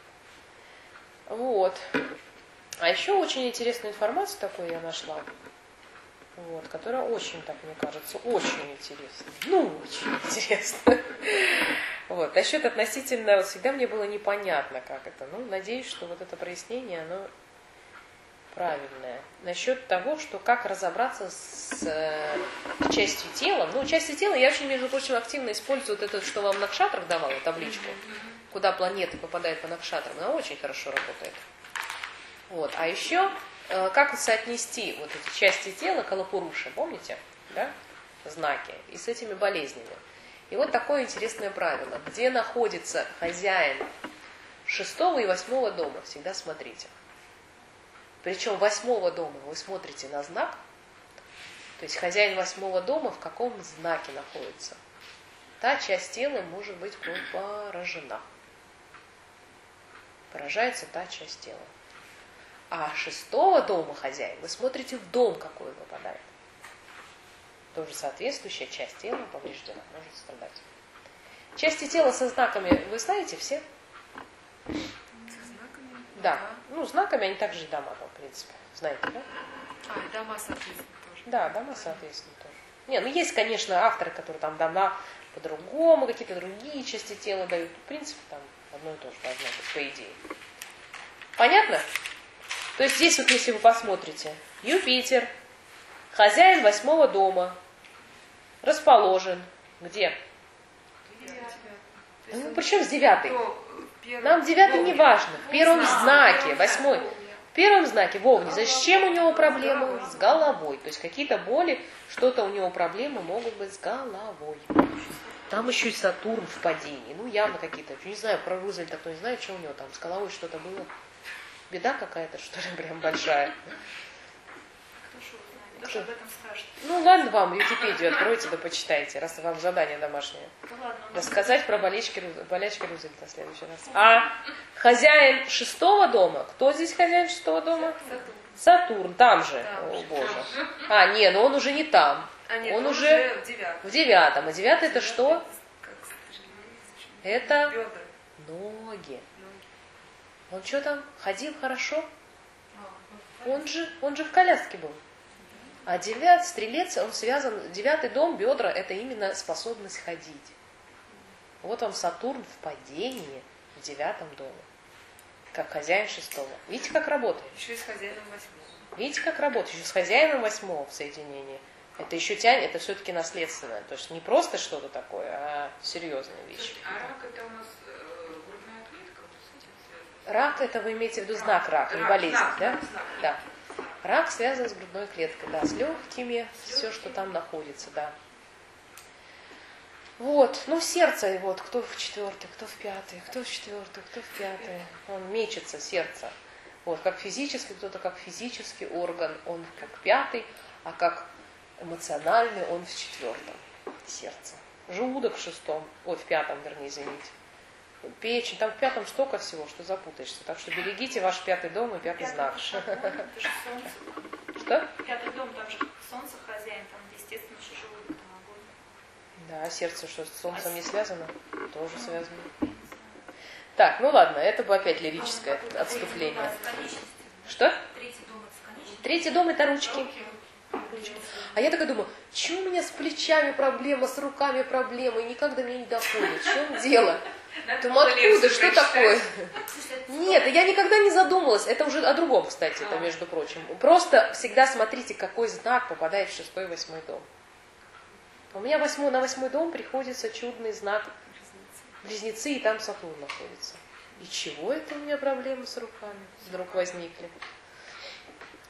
Вот. А еще очень интересную информацию такую я нашла, вот, которая очень, так мне кажется, очень интересна. Ну, очень интересно. Вот. Насчет относительно, вот всегда мне было непонятно, как это. Ну, надеюсь, что вот это прояснение, оно правильное. Насчет того, что как разобраться с частью тела. Ну, частью тела я очень, между прочим, активно использую вот это, что вам Накшатрах давала, табличку, куда планеты попадают по Накшатрам. Она очень хорошо работает. Вот. А еще, как соотнести вот эти части тела Калапуруши, помните, да? Знаки, и с этими болезнями. И вот такое интересное правило. Где находится хозяин 6 и 8 дома, всегда смотрите. Причем 8 дома вы смотрите на знак, то есть хозяин 8 дома в каком знаке находится. Та часть тела может быть поражена. Поражается та часть тела. А 6 дома хозяин, вы смотрите в дом, какой он попадает. Тоже соответствующая часть тела повреждена, может страдать. Части тела со знаками вы знаете все? Со знаками? Да. Ну, знаками они также и дома, в принципе. Знаете, да? А, и дома, соответственно, тоже. Да, дома, соответственно, тоже. Не, ну есть, конечно, авторы, которые там дома по-другому, какие-то другие части тела дают. В принципе, там одно и то же должно быть, по идее. Понятно? То есть здесь вот, если вы посмотрите, Юпитер, хозяин 8 дома, расположен где? Ну, причем с 9? Нам 9 не важно. В первом знаке, 8. В первом знаке, в Овне. Зачем у него проблемы? С головой. То есть какие-то боли, что-то у него проблемы могут быть с головой. Там еще и Сатурн в падении. Ну, явно какие-то. Не знаю, про Рузвельта кто не знает, что у него там с головой что-то было. Беда какая-то, что ли, прям большая. Кто же об этом скажет? Ну, ладно вам, Википедию откройте, да почитайте, раз вам задание домашнее. Да ладно, Рассказать про болячки Рузвельта в следующий раз. А хозяин 6 дома? Кто здесь хозяин 6 дома? Сатурн, там же. О, Боже. А, не, но он уже не там. А нет, он уже в 9. в 9. А 9 это что? Это Бедра. ноги. Он что там? Ходил хорошо? Он же в коляске был. А 9, стрелец, он связан, 9 дом, бедра, это именно способность ходить. Вот он Сатурн в падении в 9 доме, как хозяин 6. Видите, как работает? Еще и с хозяином 8. Видите, как работает? Еще с хозяином 8 в соединении. Это еще тянет, это все-таки наследственное. То есть не просто что-то такое, а серьезная вещь. А рак это у нас грудная клетка? Вот с этим связано? Рак, это вы имеете в виду знак рака, не болезнь, знак, да? знак. Да. Рак связан с грудной клеткой, да, с легкими, все, что там находится, да. Вот, ну сердце, вот, кто в 4, кто в 5, кто в 4, кто в 5, он мечется, сердце. Вот, как физически, кто-то как физический орган, он как 5, а как эмоциональный он в 4, сердце. Желудок в 6, ой, в 5, вернее, извините. Печень, там в 5 столько всего, что запутаешься. Так что берегите ваш 5 дом и 5 знак. Это же солнце. Что? 5 дом, там же солнце хозяин, там естественно, что желудок, там огонь. Да, сердце что, с солнцем не связано? Тоже связано. Так, ну ладно, это бы опять лирическое отступление. Что? 3-й дом это конечность. 3 дом это ручки. А я такая думаю, что у меня с плечами проблема, с руками проблема, и никак до меня не доходит. В чем дело? Думаю, откуда, что такое? Нет, я никогда не задумывалась. Это уже о другом, кстати, это между прочим. Просто всегда смотрите, какой знак попадает в 6 и 8 дом. У меня на 8 дом приходится чудный знак Близнецы, и там Сатурн находится. И чего это у меня проблемы с руками вдруг возникли?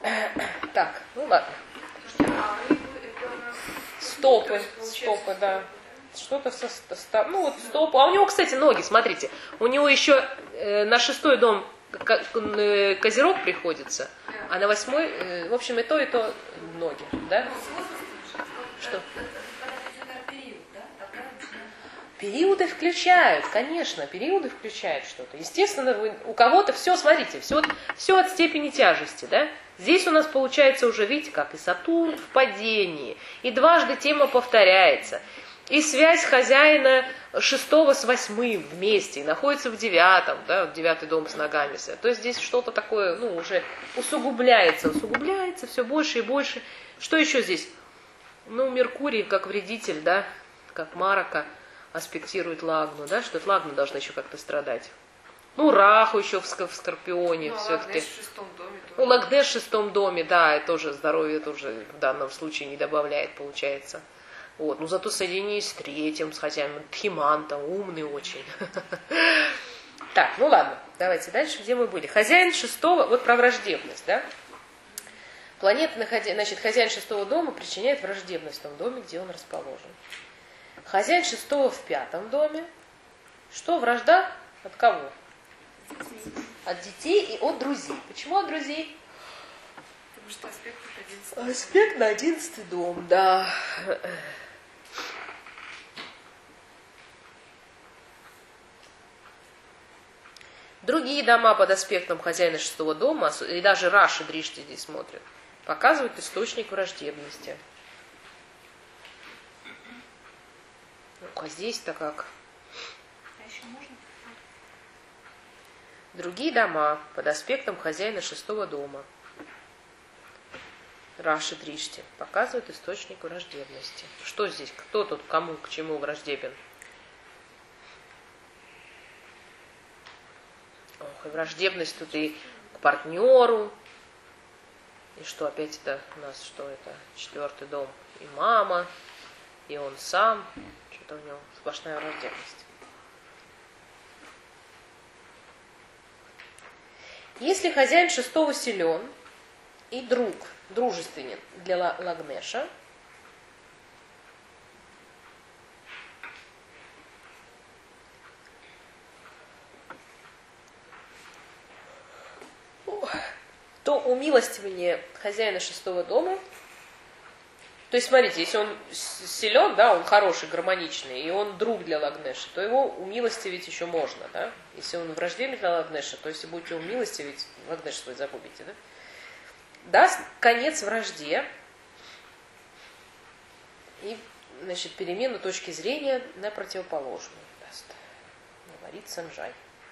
Так, ну ладно. Слушайте, а рыбы это у нас... Стопы, То есть, получается, стопы, да. Что-то ну вот стопы. А у него, кстати, ноги, смотрите. У него еще на 6-й дом Козерог приходится, а на 8-й, в общем, и то ноги, да? Что? Периоды включают, конечно, периоды включают что-то. Естественно, у кого-то все, смотрите, все от степени тяжести, да? Здесь у нас получается уже, видите, как и Сатурн в падении, и дважды тема повторяется, и связь хозяина 6-го с 8-м вместе, и находится в 9-м, да, 9-й дом с ногами. То есть здесь что-то такое, ну, уже усугубляется все больше и больше. Что еще здесь? Ну, Меркурий как вредитель, да, как Марака аспектирует Лагну, да, что Лагна должна еще как-то страдать. Ну, Раху еще в Скорпионе все-таки. Лагнеш в 6-м доме. Ну, Лагнеш в 6-м доме, да, это тоже здоровье тоже в данном случае не добавляет, получается. Вот, ну зато соединение с 3-м, с хозяином Тхиманта, умный очень. Так, ну ладно, давайте дальше, где мы были. Хозяин 6-го, вот про враждебность, да? Планета, значит, хозяин 6-го дома причиняет враждебность в том доме, где он расположен. Хозяин 6-го в 5-м доме. Что, вражда? От кого? От детей и от друзей. Почему от друзей? Потому что аспект на 11-й. Аспект на 11-й дом, да. Другие дома под аспектом хозяина 6-го дома, и даже Раши Дришти здесь смотрят, показывают источник враждебности. Ну-ка, здесь-то как? А еще можно? Другие дома под аспектом хозяина 6-го дома, Раши Дришти, показывают источник враждебности. Что здесь? Кто тут кому, к чему враждебен? Ох, и враждебность тут и к партнеру. И что, опять это у нас, что это? 4-й дом. И мама, и он сам. Что-то у него сплошная враждебность. Если хозяин 6-го силен и дружественен для Лагнеша, то умилостивание хозяина 6-го дома, то есть, смотрите, если он силен, да, он хороший, гармоничный, и он друг для Лагнеша, то его умилостивить еще можно, да. Если он враждебен для Лагнеша, то если будете умилостивить, Лагнеш свой загубите, да. Даст конец вражде и, значит, перемену точки зрения на противоположную даст, говорит Санджай.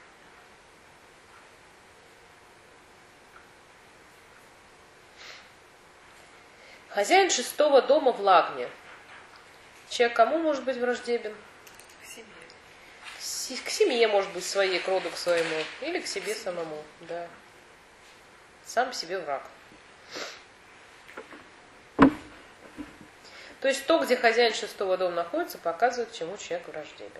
Хозяин 6-го дома в Лагне. Человек кому может быть враждебен? К семье. К семье, может быть, своей, к роду к своему. Или к себе самому, да. Сам себе враг. То есть то, где хозяин 6-го дома находится, показывает, к чему человек враждебен.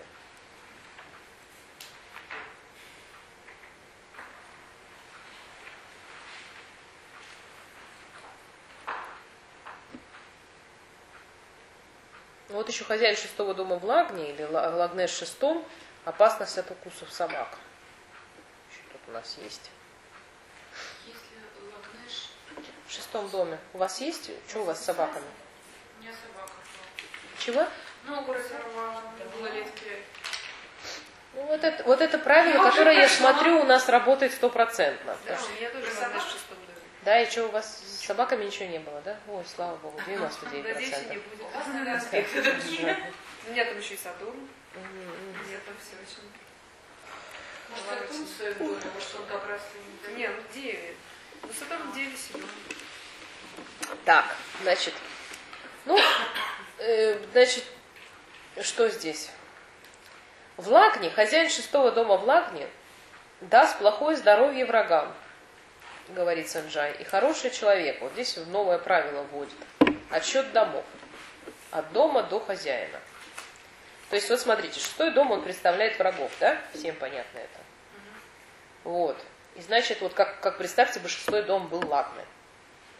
Вот еще хозяин 6-го дома в Лагне, или Лагнеш 6-м, опасность от укусов собак. Еще тут у нас есть. Если Лагнеш... В 6-м доме. У вас есть? Что у вас с собаками? У меня собака была. Чего? Ногу разорвала, было лет 5. Ну, вот это правило, которое я смотрю, у нас работает 100%. Да, Потому у меня тоже Лагнеш в 6-м доме. Да, и что, у вас с собаками ничего не было, да? Ой, слава богу, 99%. Надеюсь, не будет. У вас, наверное, аспекты другие. У меня там еще и Сатурн. Мне там все очень... Может, Сатурн в своем доме, может, он как раз и не... Не, ну 9. Ну Сатурн 9 силен. Так, значит, значит, что здесь? В Лагне, хозяин 6-го дома в Лагне даст плохое здоровье врагам, говорит Санджай, и хороший человек. Вот здесь новое правило вводит. Отсчет домов. От дома до хозяина. То есть, вот смотрите, 6-й дом, он представляет врагов, да? Всем понятно это. Вот. И значит, вот как представьте бы, 6-й дом был Лагне.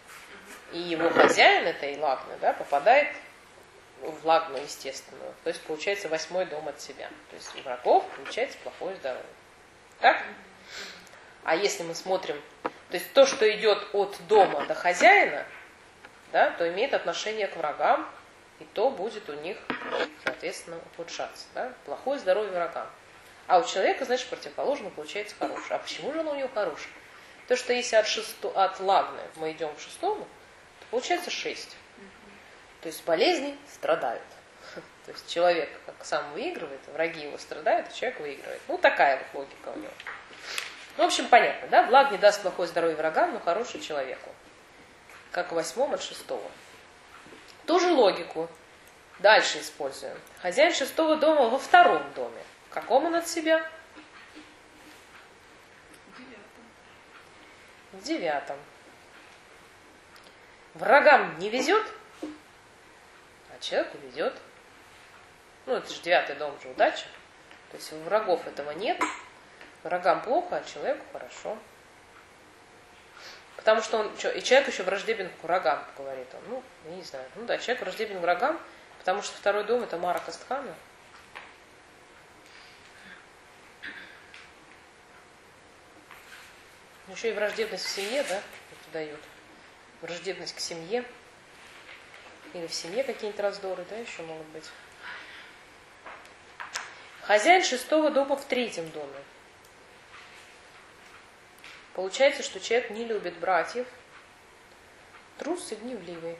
И его хозяин, этой лагны, да, попадает в лагну естественную. То есть получается 8-й дом от себя. То есть у врагов получается плохое здоровье. Так? А если мы смотрим, то есть то, что идет от дома до хозяина, да, то имеет отношение к врагам, и то будет у них, соответственно, ухудшаться. Да? Плохое здоровье врагам. А у человека, значит, противоположно получается хорошее. А почему же оно у него хорошее? То, что если от лагны мы идем к 6-му, то получается 6. То есть болезни страдают. То есть человек как сам выигрывает, враги его страдают, а человек выигрывает. Ну, такая вот логика у него. Ну, в общем, понятно, да? Благ не даст плохое здоровье врагам, но хороший человеку. Как в 8-м от 6-го. Ту же логику дальше используем. Хозяин 6-го дома во 2-м доме. В каком он от себя? В 9-м. Врагам не везет, а человеку везет. Ну, это же 9-й дом, же удача. То есть у врагов этого нет. Врагам плохо, а человеку хорошо. Потому что он, и человек еще враждебен к врагам, говорит он. Ну, я не знаю. Ну да, человек враждебен к врагам, потому что 2-й дом это Мара Кастхана. Еще и враждебность в семье, да, это дают. Враждебность к семье. Или в семье какие-нибудь раздоры, да, еще могут быть. Хозяин 6-го дома в 3-м доме. Получается, что человек не любит братьев, трус и гневливый.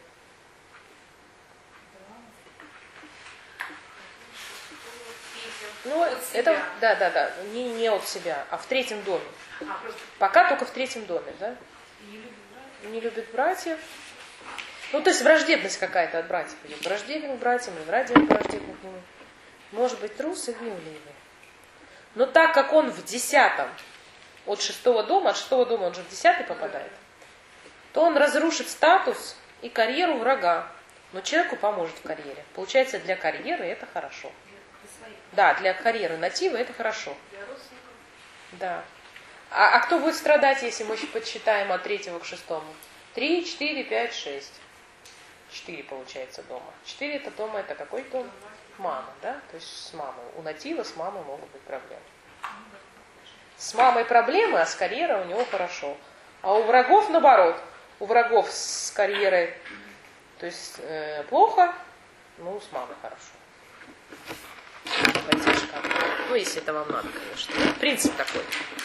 Ну, это, да, не от себя, а в 3-м доме. Пока только в 3-м доме, да? Не любит братьев. Ну, то есть враждебность какая-то от братьев идет. Враждебен к братьям, или враждебен к нему. Может быть, трус и гневливый. Но так как он в 10-м, от 6-го дома, он же в 10-й попадает, то он разрушит статус и карьеру врага. Но человеку поможет в карьере. Получается, для карьеры это хорошо. Да, для карьеры натива это хорошо. Да. А кто будет страдать, если мы подсчитаем от 3-го к 6-му? 3, 4, 5, 6. 4 получается дома. 4 это дома, это какой дом? Мама, да? То есть с мамой. У натива с мамой могут быть проблемы. С мамой проблемы, а с карьерой у него хорошо. А у врагов наоборот. У врагов с карьерой, то есть плохо, ну с мамой хорошо. Поддержка. Ну, если это вам надо, конечно. Принцип такой.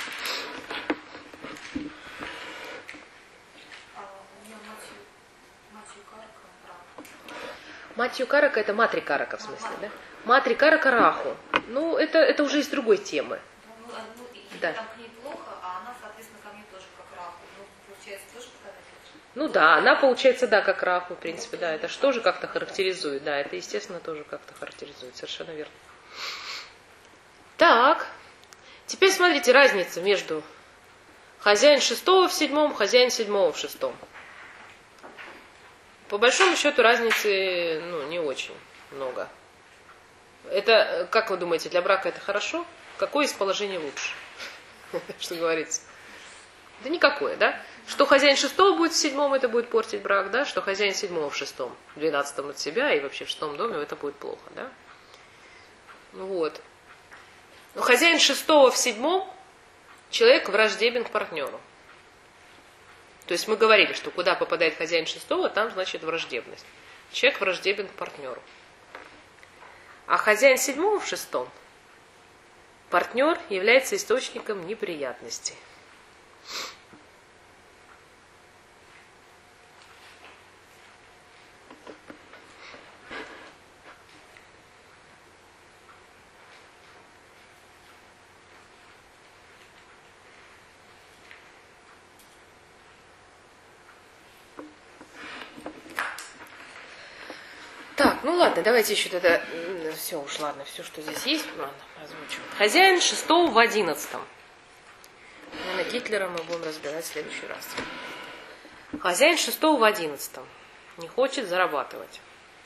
Матью Карака это Матри Карака, в смысле, да? Матри Карака Раху. Ну, это уже из другой темы. Да. Там к ней плохо, а она, соответственно, ко мне тоже как Раху. Ну, получается, тоже такая же. Ну да, она получается, да, как Раху, в принципе, да. Это же тоже как-то характеризует, да, это, естественно, тоже как-то характеризует, совершенно верно. Так, теперь смотрите разницу между хозяин 6-го в 7-м, хозяин 7-го в 6-м. По большому счету разницы, ну, не очень много. Это, как вы думаете, для брака это хорошо? Какое из положений лучше? Что говорится? Да никакое, да? Что хозяин 6-го будет в 7-м, это будет портить брак, да? Что хозяин 7-го в 6-м, в 12-м от себя и вообще в 6-м доме, это будет плохо, да? Вот. Но хозяин 6-го в 7-м, человек враждебен к партнеру. То есть мы говорили, что куда попадает хозяин 6-го, там, значит, враждебность. Человек враждебен к партнеру. А хозяин 7-го в 6-м, партнер является источником неприятностей. Так, ну ладно, давайте еще тогда... Все уж, ладно, все, что здесь есть, ладно, озвучу. Хозяин 6-го в 11-м. Наверное, Гитлера мы будем разбирать в следующий раз. Хозяин 6-го в 11-м. Не хочет зарабатывать.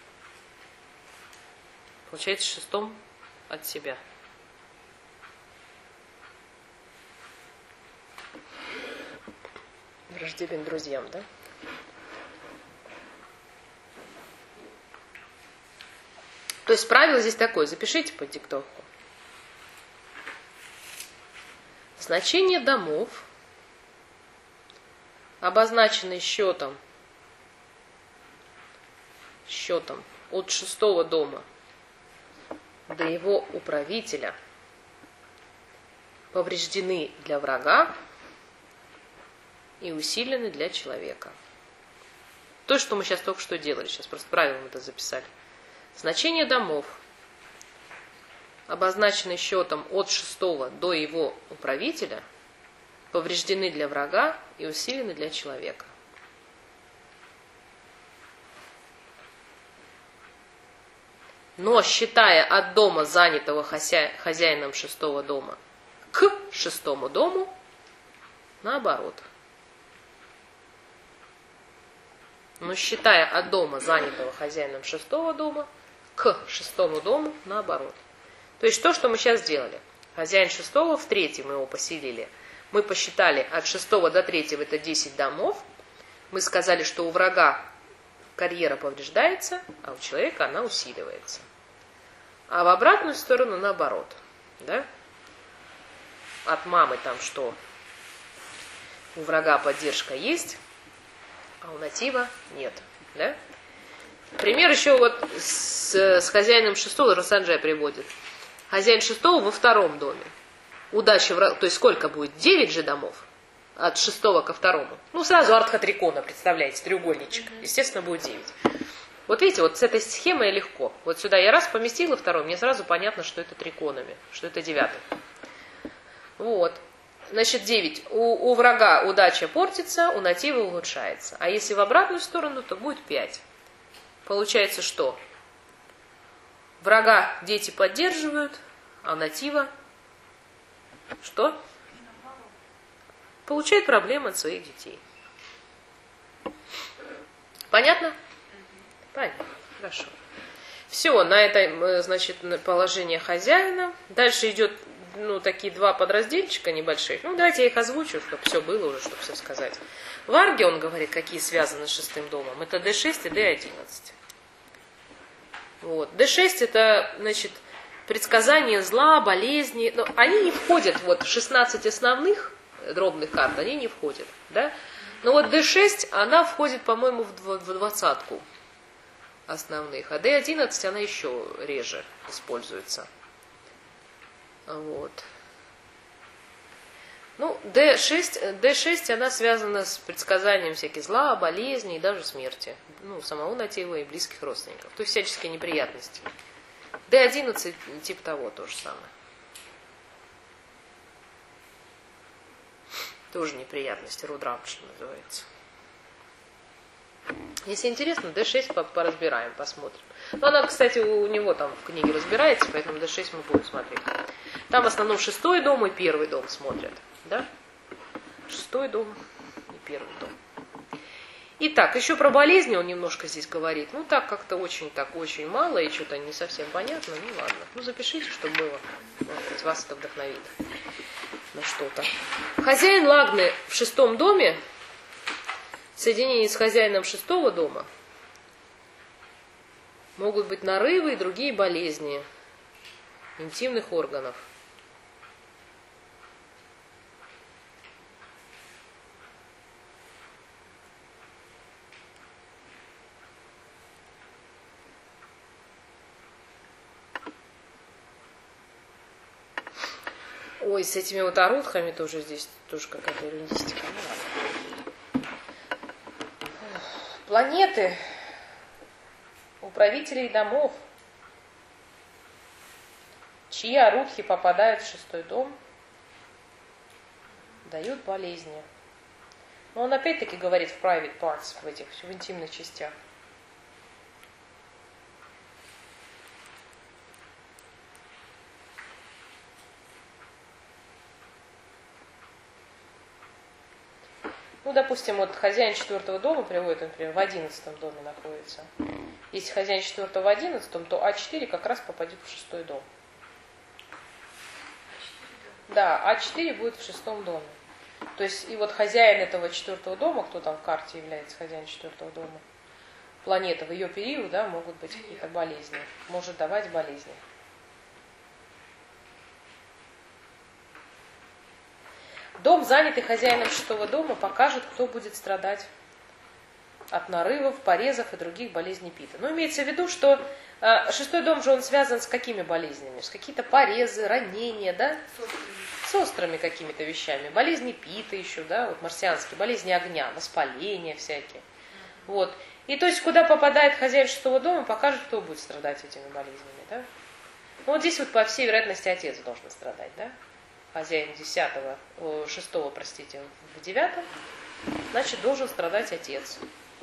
Получается, в 6-м от себя. Враждебен друзьям, да? То есть правило здесь такое, запишите по диктовку. Значение домов, обозначенные счетом от 6-го дома до его управителя, повреждены для врага и усилены для человека. То, что мы сейчас только что делали, сейчас просто правильно это записали. Значение домов, обозначенные счетом от 6-го до его управителя, повреждены для врага и усилены для человека. Но считая от дома, занятого хозяином 6-го дома, к 6-му дому, наоборот. Но считая от дома, занятого хозяином 6-го дома, к 6-му дому, наоборот. То есть то, что мы сейчас сделали. Хозяин 6-го в 3-й мы его поселили. Мы посчитали от 6-го до 3-го это 10 домов. Мы сказали, что у врага карьера повреждается, а у человека она усиливается. А в обратную сторону наоборот. Да? От мамы там что? У врага поддержка есть, а у натива нет. Да? Пример еще вот с хозяином 6-го Росанджай приводит. Хозяин 6-го во 2-м доме. Удача врага, то есть сколько будет? 9 же домов. От 6-го ко 2-му. Ну, сразу артхатрикона, представляете, треугольничек. Естественно, будет 9. Вот видите, вот с этой схемой легко. Вот сюда я раз поместила 2-й, мне сразу понятно, что это триконами, что это 9-й. Вот. Значит, 9. У врага удача портится, у натива улучшается. А если в обратную сторону, то будет 5. Получается что? Врага дети поддерживают, а натива что? Получает проблемы от своих детей. Понятно? Понятно. Хорошо. Все, на это, значит, положение хозяина. Дальше идет, такие 2 подразделчика небольших. Давайте я их озвучу, чтобы все было уже, чтобы все сказать. В Арге он говорит, какие связаны с 6-м домом. Это D6 и D11. Вот. D6 это, значит, предсказание зла, болезни. Но они не входят вот в 16 основных дробных карт, они не входят. Да? Но вот D6, она входит, по-моему, в 20-ку основных. А D11, она еще реже используется. Вот. D6, она связана с предсказанием всяких зла, болезней и даже смерти. Самого натива и близких родственников. То есть всяческие неприятности. D11 типа того, то же самое. Тоже неприятности. Рудрамш называется. Если интересно, D6 поразбираем, посмотрим. Она, кстати, у него там в книге разбирается, поэтому D6 мы будем смотреть. Там в основном 6-й дом и 1-й дом смотрят. Да? 6-й дом и 1-й дом. Итак, еще про болезни он немножко здесь говорит. Так как-то очень мало и что-то не совсем понятно. Ладно. Запишите, чтобы было. Может быть, вас это вдохновит на что-то. Хозяин Лагны в 6-м доме в соединении с хозяином 6-го дома могут быть нарывы и другие болезни интимных органов. Ой, с этими вот орудхами тоже здесь тоже какая-то ерундистика. Планеты, управителей домов, чьи орудхи попадают в 6-й дом, дают болезни. Но он опять-таки говорит в private parts, в интимных частях. Допустим, вот хозяин 4-го дома приводит, например, в 11-м доме находится. Если хозяин 4-го в 11-м, то А4 как раз попадет в 6-й дом. Да, А4 будет в 6-м доме. То есть, и вот хозяин этого 4-го дома, кто там в карте является хозяин 4-го дома, планета в ее период, да, могут быть какие-то болезни, может давать болезни. Дом, занятый хозяином 6-го дома, покажет, кто будет страдать от нарывов, порезов и других болезней Пита. Но имеется в виду, что 6-й дом же он связан с какими болезнями? С какие-то порезы, ранения, да? С острыми какими-то вещами. Болезни Пита еще, да, вот марсианские, болезни огня, воспаления всякие. Вот. И то есть, куда попадает хозяин 6-го дома, покажет, кто будет страдать этими болезнями, да? Ну, вот здесь вот, по всей вероятности, отец должен страдать, да? Хозяин 6-го, простите, в 9-м, значит, должен страдать отец.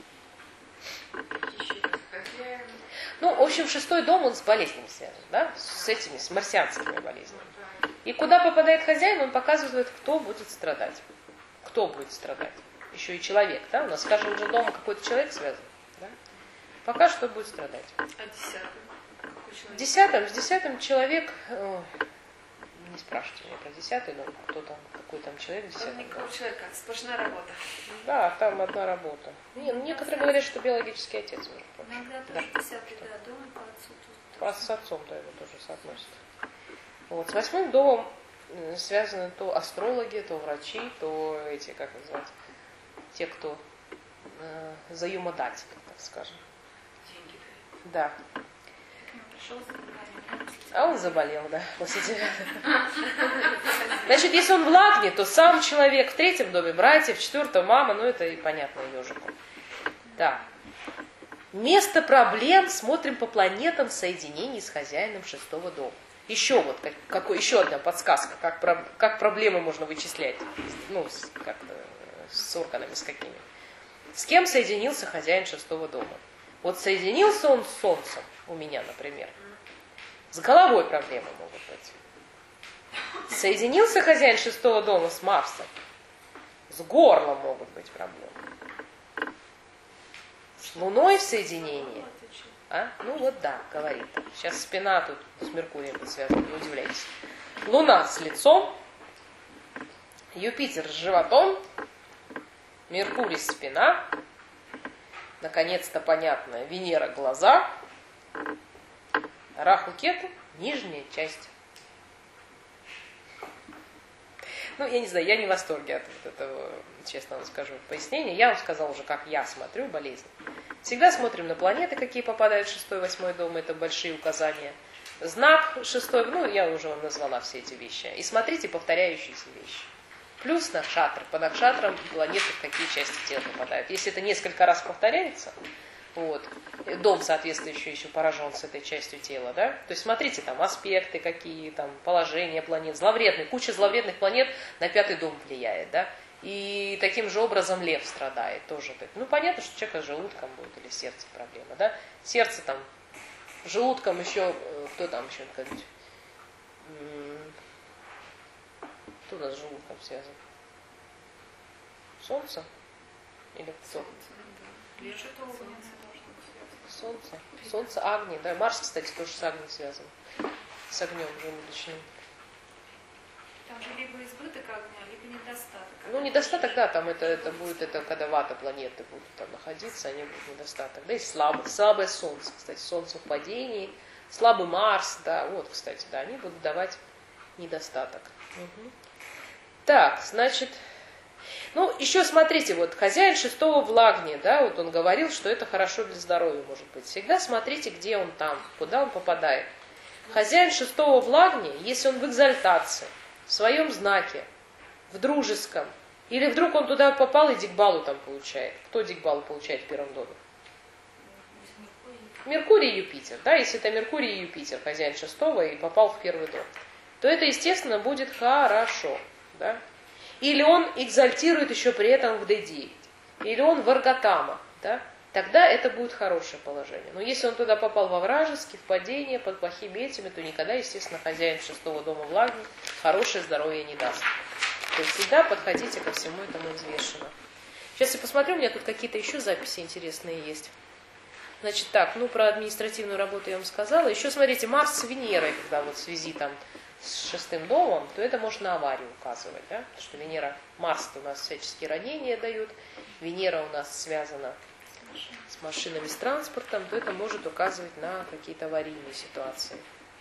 Ну, в общем, 6-й дом, он с болезнями связан, да? С этими, с марсианскими болезнями. И куда попадает хозяин, он показывает, кто будет страдать. Кто будет страдать. Еще и человек, да? У нас, скажем, уже дома какой-то человек связан, да? Пока что будет страдать. А 10-м? С 10-м человек... Не спрашивайте меня про 10-й дом, кто там, какой там человек в 10-м. Никакого человека, сплошная работа. Да, там одна работа. Некоторые говорят, что биологический отец, между прочим. Иногда тоже 10-й, да, дом по отцу тут. А с отцом-то его тоже соотносят. Вот. С 8-м домом связаны то астрологи, то врачи, то эти, как назвать, те, кто заюмодатели, так скажем. Деньги дают. Да. Пришел за А он заболел, да, после 9-го. Значит, если он в Лагне, то сам человек, в 3-м доме братья, в 4-м мама, ну это и понятно ежику. Да. Место проблем смотрим по планетам в соединении с хозяином 6-го дома. Еще вот еще одна подсказка, как проблемы можно вычислять. Ну, с органами, с какими. С кем соединился хозяин 6-го дома? Вот соединился он с Солнцем, у меня, например. С головой проблемы могут быть. Соединился хозяин 6-го дома с Марсом. С горлом могут быть проблемы. С Луной в соединении. А? Ну вот да, говорит. Сейчас спина тут с Меркурием будет связана, не удивляйтесь. Луна с лицом, Юпитер с животом, Меркурий спина, наконец-то понятно, Венера глаза, Раху Кету нижняя часть. Ну, я не знаю, я не в восторге от вот этого, честно вам скажу, пояснения. Я вам сказала уже, как я смотрю болезнь. Всегда смотрим на планеты, какие попадают в 6-й, 8-й дом, это большие указания. Знак 6-й, ну, я уже вам назвала все эти вещи. И смотрите повторяющиеся вещи. Плюс накшатр. По накшатрам планеты в какие части тела попадают. Если это несколько раз повторяется, вот, дом соответствующий еще поражен с этой частью тела, да? То есть смотрите, там аспекты какие, там положения планет, зловредные, куча зловредных планет на 5-й дом влияет, да? И таким же образом лев страдает тоже. Ну, понятно, что у человека с желудком будет или сердце проблема, да? Сердце там, желудком еще, кто там еще как-нибудь? Кто у нас с желудком связан? Солнце? Или кто? Солнце. Солнце, Агни, да. Марс, кстати, тоже с Агни связан. С огнем желудочным. Там же либо избыток огня, либо недостаток. Ну, недостаток, да, там это будет, когда вата планеты будут там находиться, они будут недостаток. Да, и слабое Солнце, кстати, Солнце в падении, слабый Марс, да, вот, кстати, да, они будут давать недостаток. Угу. Так, значит, ну, еще смотрите, вот хозяин 6-го в Лагне, да, вот он говорил, что это хорошо для здоровья, может быть. Всегда смотрите, где он там, куда он попадает. Хозяин 6-го в Лагне, если он в экзальтации, в своем знаке, в дружеском, или вдруг он туда попал и дикбалу там получает. Кто дикбалу получает в 1-м доме? Меркурий и Юпитер, да, если это Меркурий и Юпитер, хозяин 6-го и попал в 1-й дом, то это, естественно, будет хорошо, да. Или он экзальтирует еще при этом в D9, или он в Арготама, да, тогда это будет хорошее положение. Но если он туда попал во вражеский, в падение, под плохими этими, то никогда, естественно, хозяин 6-го дома в Лагне хорошее здоровье не даст. То есть всегда подходите ко всему этому взвешенно. Сейчас я посмотрю, у меня тут какие-то еще записи интересные есть. Значит, так, ну про административную работу я вам сказала. Еще смотрите, Марс с Венерой, когда вот в связи там с 6-м домом, то это может на аварию указывать, да? Потому что Венера, Марс у нас всяческие ранения дают, Венера у нас связана с машинами, с транспортом, то это может указывать на какие-то аварийные ситуации.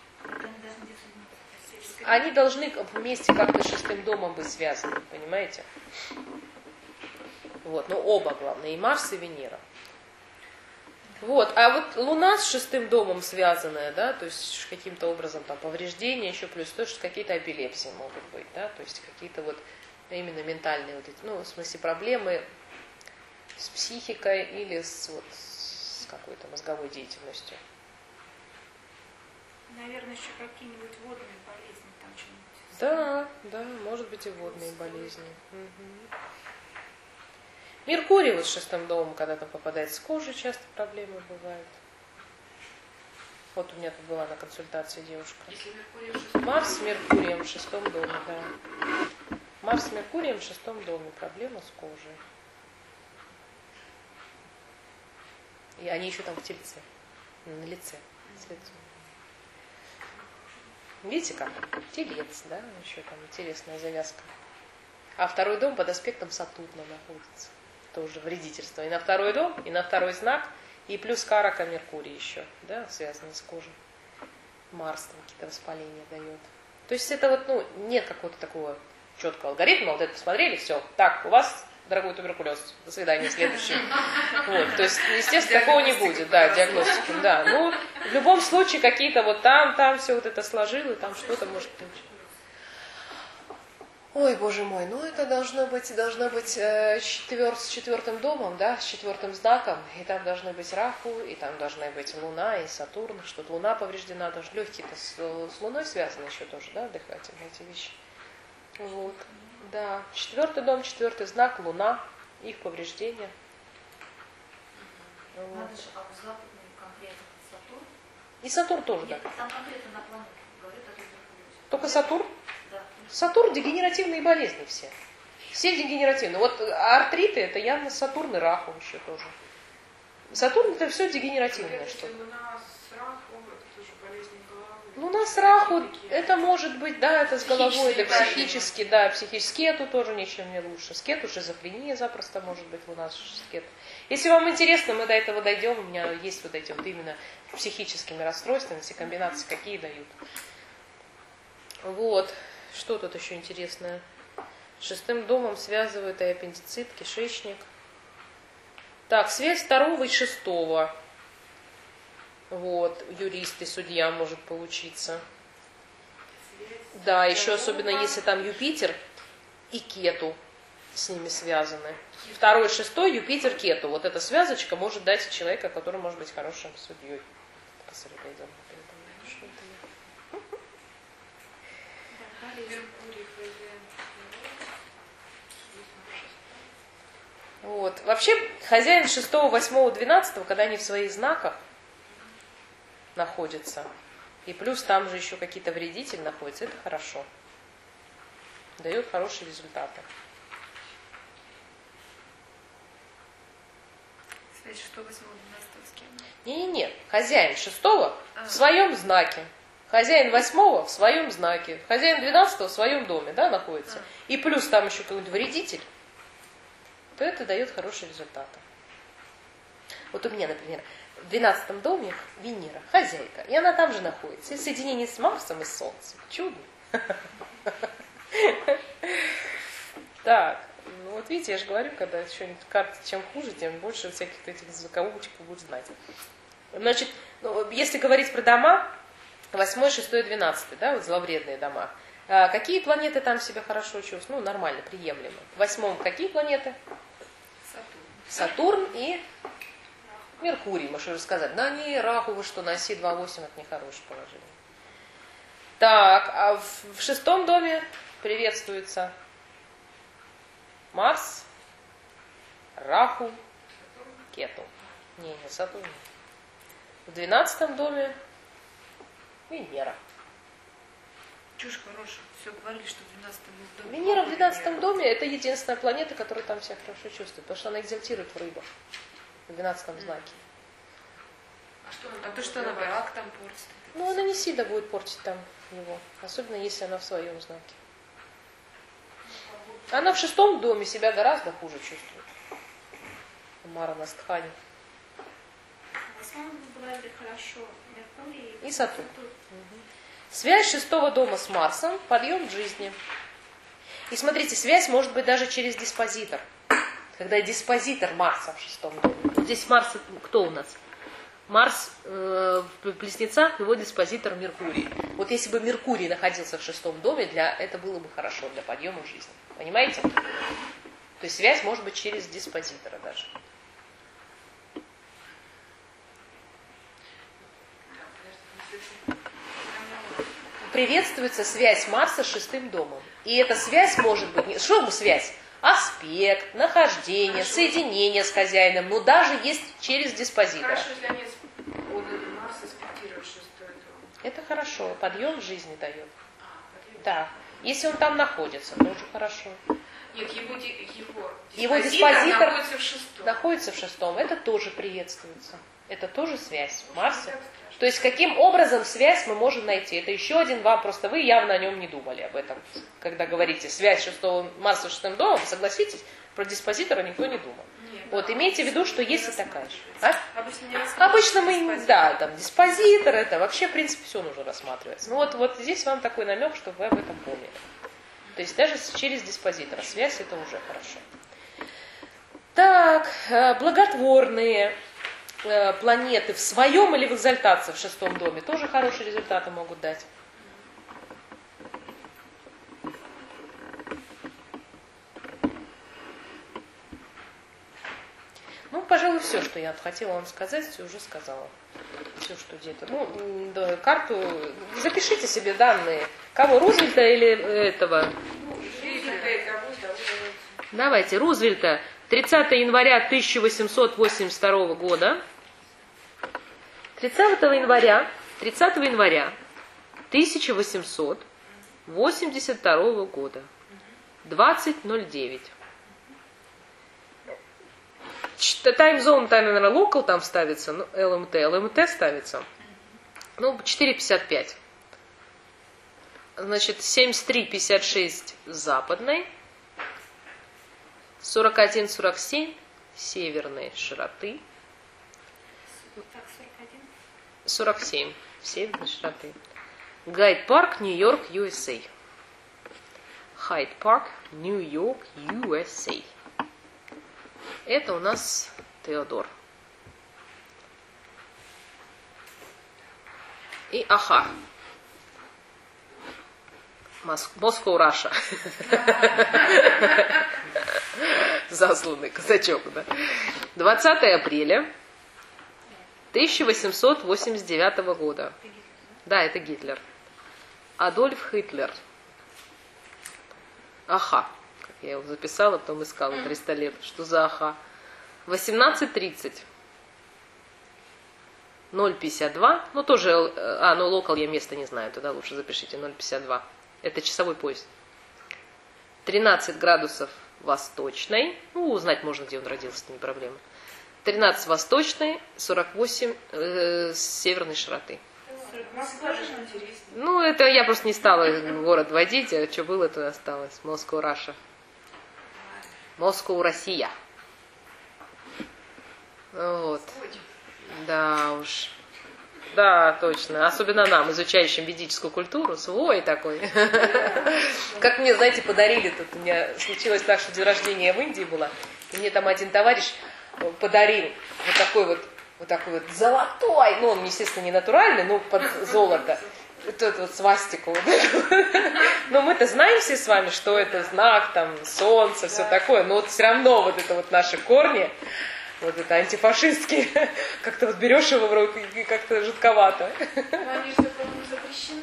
Они должны вместе как-то с шестым домом быть связаны, понимаете? Вот, но оба главное, и Марс, и Венера. Вот, а вот Луна с шестым домом связанная, да, то есть каким-то образом там повреждения, еще плюс то, что какие-то эпилепсии могут быть, да, то есть какие-то вот именно ментальные вот эти, ну, в смысле проблемы с психикой или с какой-то мозговой деятельностью. Наверное, еще какие-нибудь водные болезни там что-нибудь. Да, да, может быть и водные болезни. Угу. Меркурий вот с шестым домом, когда там попадает с кожей, часто проблемы бывают. Вот у меня тут была на консультации девушка. Если Меркурий в шестом Марс с Меркурием в шестом доме, да. Марс с Меркурием в шестом доме, проблема с кожей. И они еще там в тельце, на лице, с лицом. Видите как? Телец, да, еще там интересная завязка. А второй дом под аспектом Сатурна находится. Тоже вредительство. И на второй дом, и на второй знак, и плюс карака Меркурий еще, да, связанный с кожей. Марс там какие-то воспаления дает. То есть это вот, ну, нет какого-то такого четкого алгоритма. Вот это посмотрели, все. Так, у вас, дорогой туберкулез, до свидания, следующий. Вот, то есть, естественно, такого не будет, да, диагностики, да. Ну, в любом случае, какие-то вот там все вот это сложило, там что-то может быть. Ой, боже мой, ну это должно быть с четвертым домом, да, с четвертым знаком, и там должны быть Раху, и там должны быть Луна и Сатурн, что-то Луна повреждена, даже легкие-то с Луной связаны еще тоже, да, дыхательные эти вещи. Вот, да, четвертый дом, четвертый знак, Луна, их повреждения. Вот. Надо же, а у западной конкретно Сатурн? И Сатурн тоже, Нет, да. там конкретно на планету говорит о туберкулезе. Только Сатурн? Да. Сатурн дегенеративные болезни все. Все дегенеративные. Вот артриты это явно Сатурн и Раху еще тоже. Сатурн это все дегенеративное что-то. Луна с Раху, это тоже болезни головы. Луна с Раху, это может быть, да, это с головой, это психически, да, психически. Скету тоже ничем не лучше. Скету, шизофрения запросто может быть Луна с скету. Если вам интересно, мы до этого дойдем. У меня есть вот эти вот именно психическими расстройствами, все комбинации какие дают. Вот. Что тут еще интересное? С шестым домом связывают и аппендицит, кишечник. Так, связь второго и шестого. Вот, юрист и судья может получиться. Да, еще особенно если там Юпитер и Кету с ними связаны. Второй, шестой, Юпитер, Кету. Вот эта связочка может дать человека, который может быть хорошим судьей. Посмотри, пойдем. Вот. Вообще, хозяин 6, 8, 12, когда они в своих знаках находятся, и плюс там же еще какие-то вредители находятся, это хорошо. Дает хорошие результаты. Связь 6, 8, 12 с кем? Не-не-не. Хозяин 6 в своем знаке. Хозяин 8 в своем знаке. Хозяин 12 в своем доме, да, находится. И плюс там еще какой-нибудь вредитель, то это дает хорошие результаты. Вот у меня, например, в 12 доме Венера, хозяйка, и она там же находится. И соединение с Марсом и с Солнцем. Чудо. Так, ну вот видите, я же говорю, когда что-нибудь карты чем хуже, тем больше всяких этих закоулочек будешь знать. Значит, ну, если говорить про дома, 8, 6, 12, да, вот зловредные дома. Какие планеты там себя хорошо чувствуют? Ну, нормально, приемлемо. В 8 какие планеты? Сатурн и Меркурий, мы же сказали. На ней Раху, вы что, на оси 2,8, это нехорошее положение. Так, а в 6 доме приветствуется Марс, Раху, Кету. Не, Сатурн. В 12 доме Венера. Чушь хорошая. Все говорили, что в 12 доме. Венера в 12 доме это единственная планета, которая там себя хорошо чувствует, потому что она экзальтирует в рыбах. В 12 знаке. А то, что она брак там портит. Ну, она не сильно будет портить там его. Особенно, если она в своем знаке. Она в 6 доме себя гораздо хуже чувствует. Мара Настхани. 8 была бы хорошо Меркурий И Сатурн. Связь 6-го дома с Марсом, подъем в жизни. И смотрите, связь может быть даже через диспозитор. Когда диспозитор Марса в 6-м доме. Вот здесь Марс, кто у нас? Марс в Близнецах, его диспозитор Меркурий. Вот если бы Меркурий находился в 6-м доме, это было бы хорошо для подъема в жизни. Понимаете? То есть связь может быть через диспозитора даже. Приветствуется связь Марса с 6-м домом. И эта связь может быть... Что бы связь? Аспект, нахождение, соединение с хозяином, но даже есть через диспозитора. Хорошо, если они Марс аспектирует 6-й дом. Это хорошо, подъем в жизни дает. Да. Если он там находится, тоже хорошо. Нет, его диспозитор находится в 6-м. Находится в 6-м, это тоже приветствуется. Это тоже связь Марса. То есть каким образом связь мы можем найти? Это еще один вам, просто вы явно о нем не думали об этом. Когда говорите связь 6-го Марса с 6-м домом, согласитесь, про диспозитора никто не думал. Нет, вот, имейте в виду, что есть и такая же. А? Обычно Обычно мы, да, там диспозитор, это вообще, в принципе, все нужно рассматривать. Ну вот здесь вам такой намек, чтобы вы об этом помнили. То есть даже через диспозитора связь это уже хорошо. Так, благотворные планеты в своем или в экзальтации в 6-м доме тоже хорошие результаты могут дать. Ну, пожалуй, все, что я хотела вам сказать, все уже сказала. Все, что где-то. Ну, да, карту. Запишите себе данные. Кого, Рузвельта или этого? Давайте, Рузвельта. 30 января 1882 года. 30 января 1882 года. 20:09. Таймзон, наверное, локал там ставится, ну, ЛМТ ставится. Ну, 4:55. Значит, 73:56 западной, 41:47 северной широты. Так, 41. 47 северной широты. Гайд-парк, Нью-Йорк, USA. Хайд-парк, Нью-Йорк, USA. Это у нас Теодор. И Аха. Москва, Раша. Засланный казачок, да. 20 апреля 1889 года. Да, это Гитлер. Адольф Хитлер. Аха. Как я его записала, потом искала 300 лет. Что за Аха? 18:30. 0:52. Ну, тоже... ну, локал я место не знаю. Туда лучше запишите. 0:52. Это часовой пояс. 13 градусов восточной. Ну, узнать можно, где он родился, это не проблема. 13 восточной, 48 северной широты. Москва же интересно. Ну, это я просто не стала город водить, а что было, то осталось. Москва, Раша. Москва, Россия. Вот. Да уж. Да, точно. Особенно нам, изучающим ведическую культуру, свой такой. Как мне, знаете, подарили тут. У меня случилось так, что день рождения в Индии было. И мне там один товарищ подарил вот такой вот золотой, ну он, естественно, не натуральный, но под золото. Вот эту вот свастику. Но мы-то знаем все с вами, что это знак, там, солнце, все такое. Но вот все равно вот это вот наши корни, вот это антифашистские, как-то вот берешь его в руки и как-то жутковато. Но они же, по-моему, запрещены.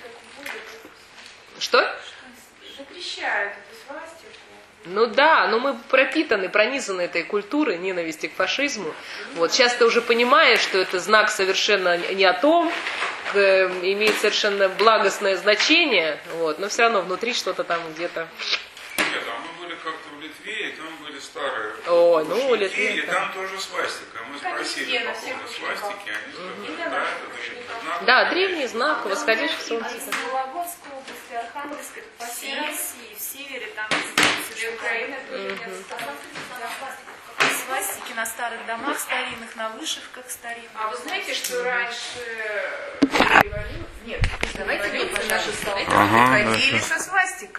Что? Запрещают эту свастику. Ну да, но мы пропитаны, пронизаны этой культурой ненависти к фашизму. Вот сейчас ты уже понимаешь, что это знак совершенно не о том, имеет совершенно благостное значение, вот, но все равно внутри что-то там где-то. Нет, а мы были как-то в Литве, и там были старые. О, ну в Литве. И там тоже свастика. Мы спросили по поводу свастики, они сказали, да, это знак. Да, древний знак, восходящее солнце. А из Вологодской области, Архангельской, по всей России, в севере, там Украина тоже нет. свастики на старом старых домах старинных, на вышивках старинных. А вы знаете, что раньше революция... Нет, Давайте наши столы Ага, ходили да, со свастикой.